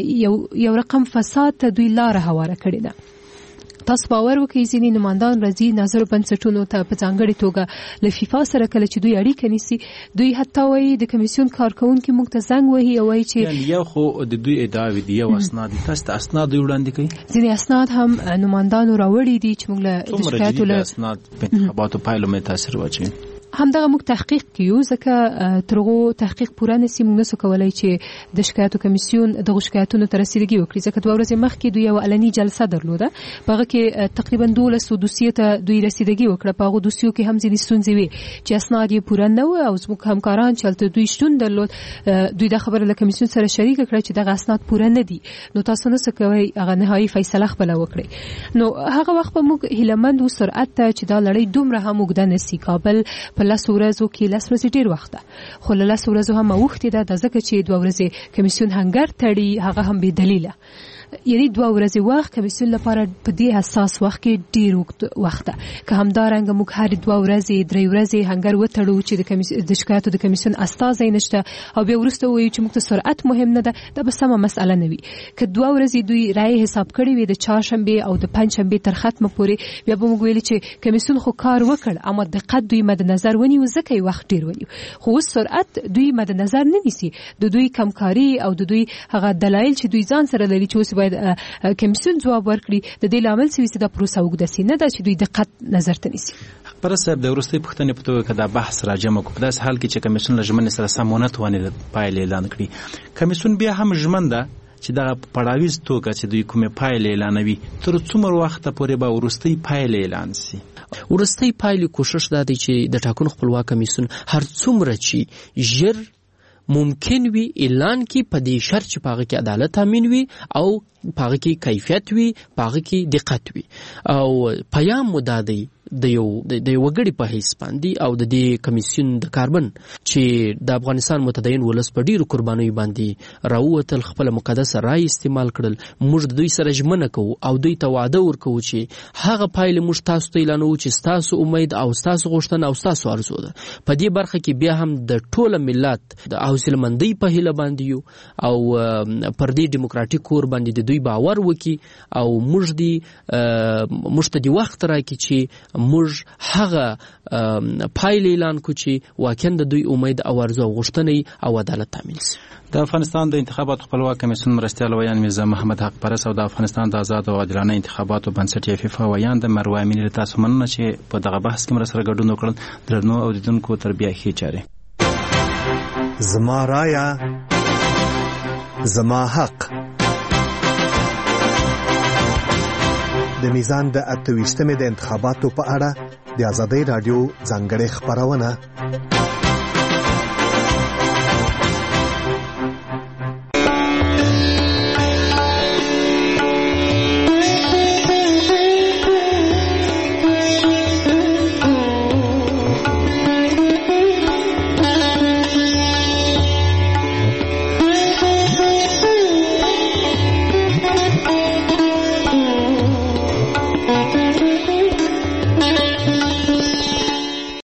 یو رقم فساد ته دوی لاره هواره کړې ده. تاسو باور وکړئ ځینې نمایندان راځي ناظرو بنسټونو ته په ځانګړې توګه له فیفا سره کله چې دوی اړیکه نیسي دوی حتی وایي د کمیسیون کارکونکي موږ ته زنګ وهي او وایي چې یو خو د دوی ادعاوې دي یو اسناد تاسو ته اسناد وړاندې کوي. ځینې اسناد هم نمایندانو راوړي دي چې موږ له شکایتو له اسناد په انتخاباتو پایلو مې تاثیر واچوي. همدغه موږ تحقیق کیو ځکه ترغو تحقیق پوره نسی موږ نسو کولای چې د شکایتو کمیسیون دغه شکایتونو ته رسیدګي وکړي ځکه 2 ورځې مخکې دوی یو علني جلسه درلوده په کې تقریبا 12 دوسیې ته دوی رسیدګي وکړه. په هغه دوسیو کې هم ځینې ستونزې وي چې اسناد یې پوره نه و او زموږ همکاران چې هلته دوی شتون درلود دوی د خبره له کمیسیون سره شریک کړه چې دغه اسناد پوره نه دي، نو تاسو نه سکوي هغه نهایي فیصله خپل وکړي. نو هغه وخت به موږ هیلمند و سرعت ته چې دا لړۍ دومره هم وګدان نسی کابل په 10 ورځو کې 10 ورځې ډیر وخت ده، خو له 10 ورځو هم وخت ده د ځکه چې 2 ورځې کمیسیون هنګر تړي هغه هم به دلیله. یعنی 2 ورځې وخت کمیسیون لپاره په دې حساس وخت کې ډیر وخت ده. که همدارنګه موږ هر 2 ورځې 3 ورځې هنګر وتړو چې د شکایتو د کمیسیون استازي نشته او بیا ورسته وایي چې موږ ته سرعت مهم نه ده، دا به سمه مسأله نه وي. که 2 ورځې دوی رای حساب کړی وي د چهارشنبه او د پنځشنبه تر ختمه پورې بیا به موږ ویل چې کمیسیون خو کار وکړ اما دقت دوی مد نظر ونیو ځکه وخت ډیر ونیو. خو سرعت دوی مد نظر نه نیسي، د دوی کمکاری او د دوی هغه دلایل چې دوی ځان سره لري چې اوس باید کمیسیون جواب ورکړي د دې لامل چې دا پروسه وګدسي نه ده چې دوی دقت نظر ته نیسي. پر صاحب د وروستي پښتنې په توګه کدا بحث راجمع کو په داس حال کې چې کمیسیون لجمن سره سمونت ونه پایل اعلان کړي کمیسیون بیا هم ژمن ده چې دا پړاویز توګه چې دوی کومه پایل اعلانوي تر څومره وخت پورې به وروستي پایل اعلان شي وروستي پایل کوشش دا دی چې د ټاکنو خپلواک کمیسیون هر څومره چې ژر ممکن وي اعلان کی په دې شرط چې پاغه کې عدالت تامین وي او پاغه کې کیفیت وي پاغه کې دقت وي او پیام مدادي د یو وګړي په حیث باندې او د دې کمیسیون د کاربن چې د افغانستان متدین ولس په ډیرو قربانیو باندې راووتل خپل مقدس رای استعمال کړل موږ د دوی سره ژمنه کوو او دوی ته وعده ورکوو چې هغه پایله موږ تاسو ته اعلانوو چې تاسو امید او تاسو غوښتنه او تاسو ارزو ده په دې برخه کې بیا هم د ټوله ملت د حوصله‌مندۍ په هیله باندې یو او پر دې دیموکراتیک کور باندې د دوی باور وکي او موږ ته د وخت راکړي چې موږ هغه پایل اعلان کو چې واقعا د دوی امید او ارزو او غوښتنې او عدالت تامین شي د افغانستان د انتخاباتو خپلواک کمیسیون مرستیال ویان میرزا محمد حق پرس او د افغانستان د آزاد او عادلانه انتخاباتو بنسټ فیفا ویان د مروه امینی تاسو مننه چې په دغه بحث کې مرسته ګډون وکړل درنو اوریدونکو تربیه خې چاره زما رایا زما حق د میزان د 28مې د انتخاباتو په اړه د آزادۍ رادیو ځانګړې خبرونه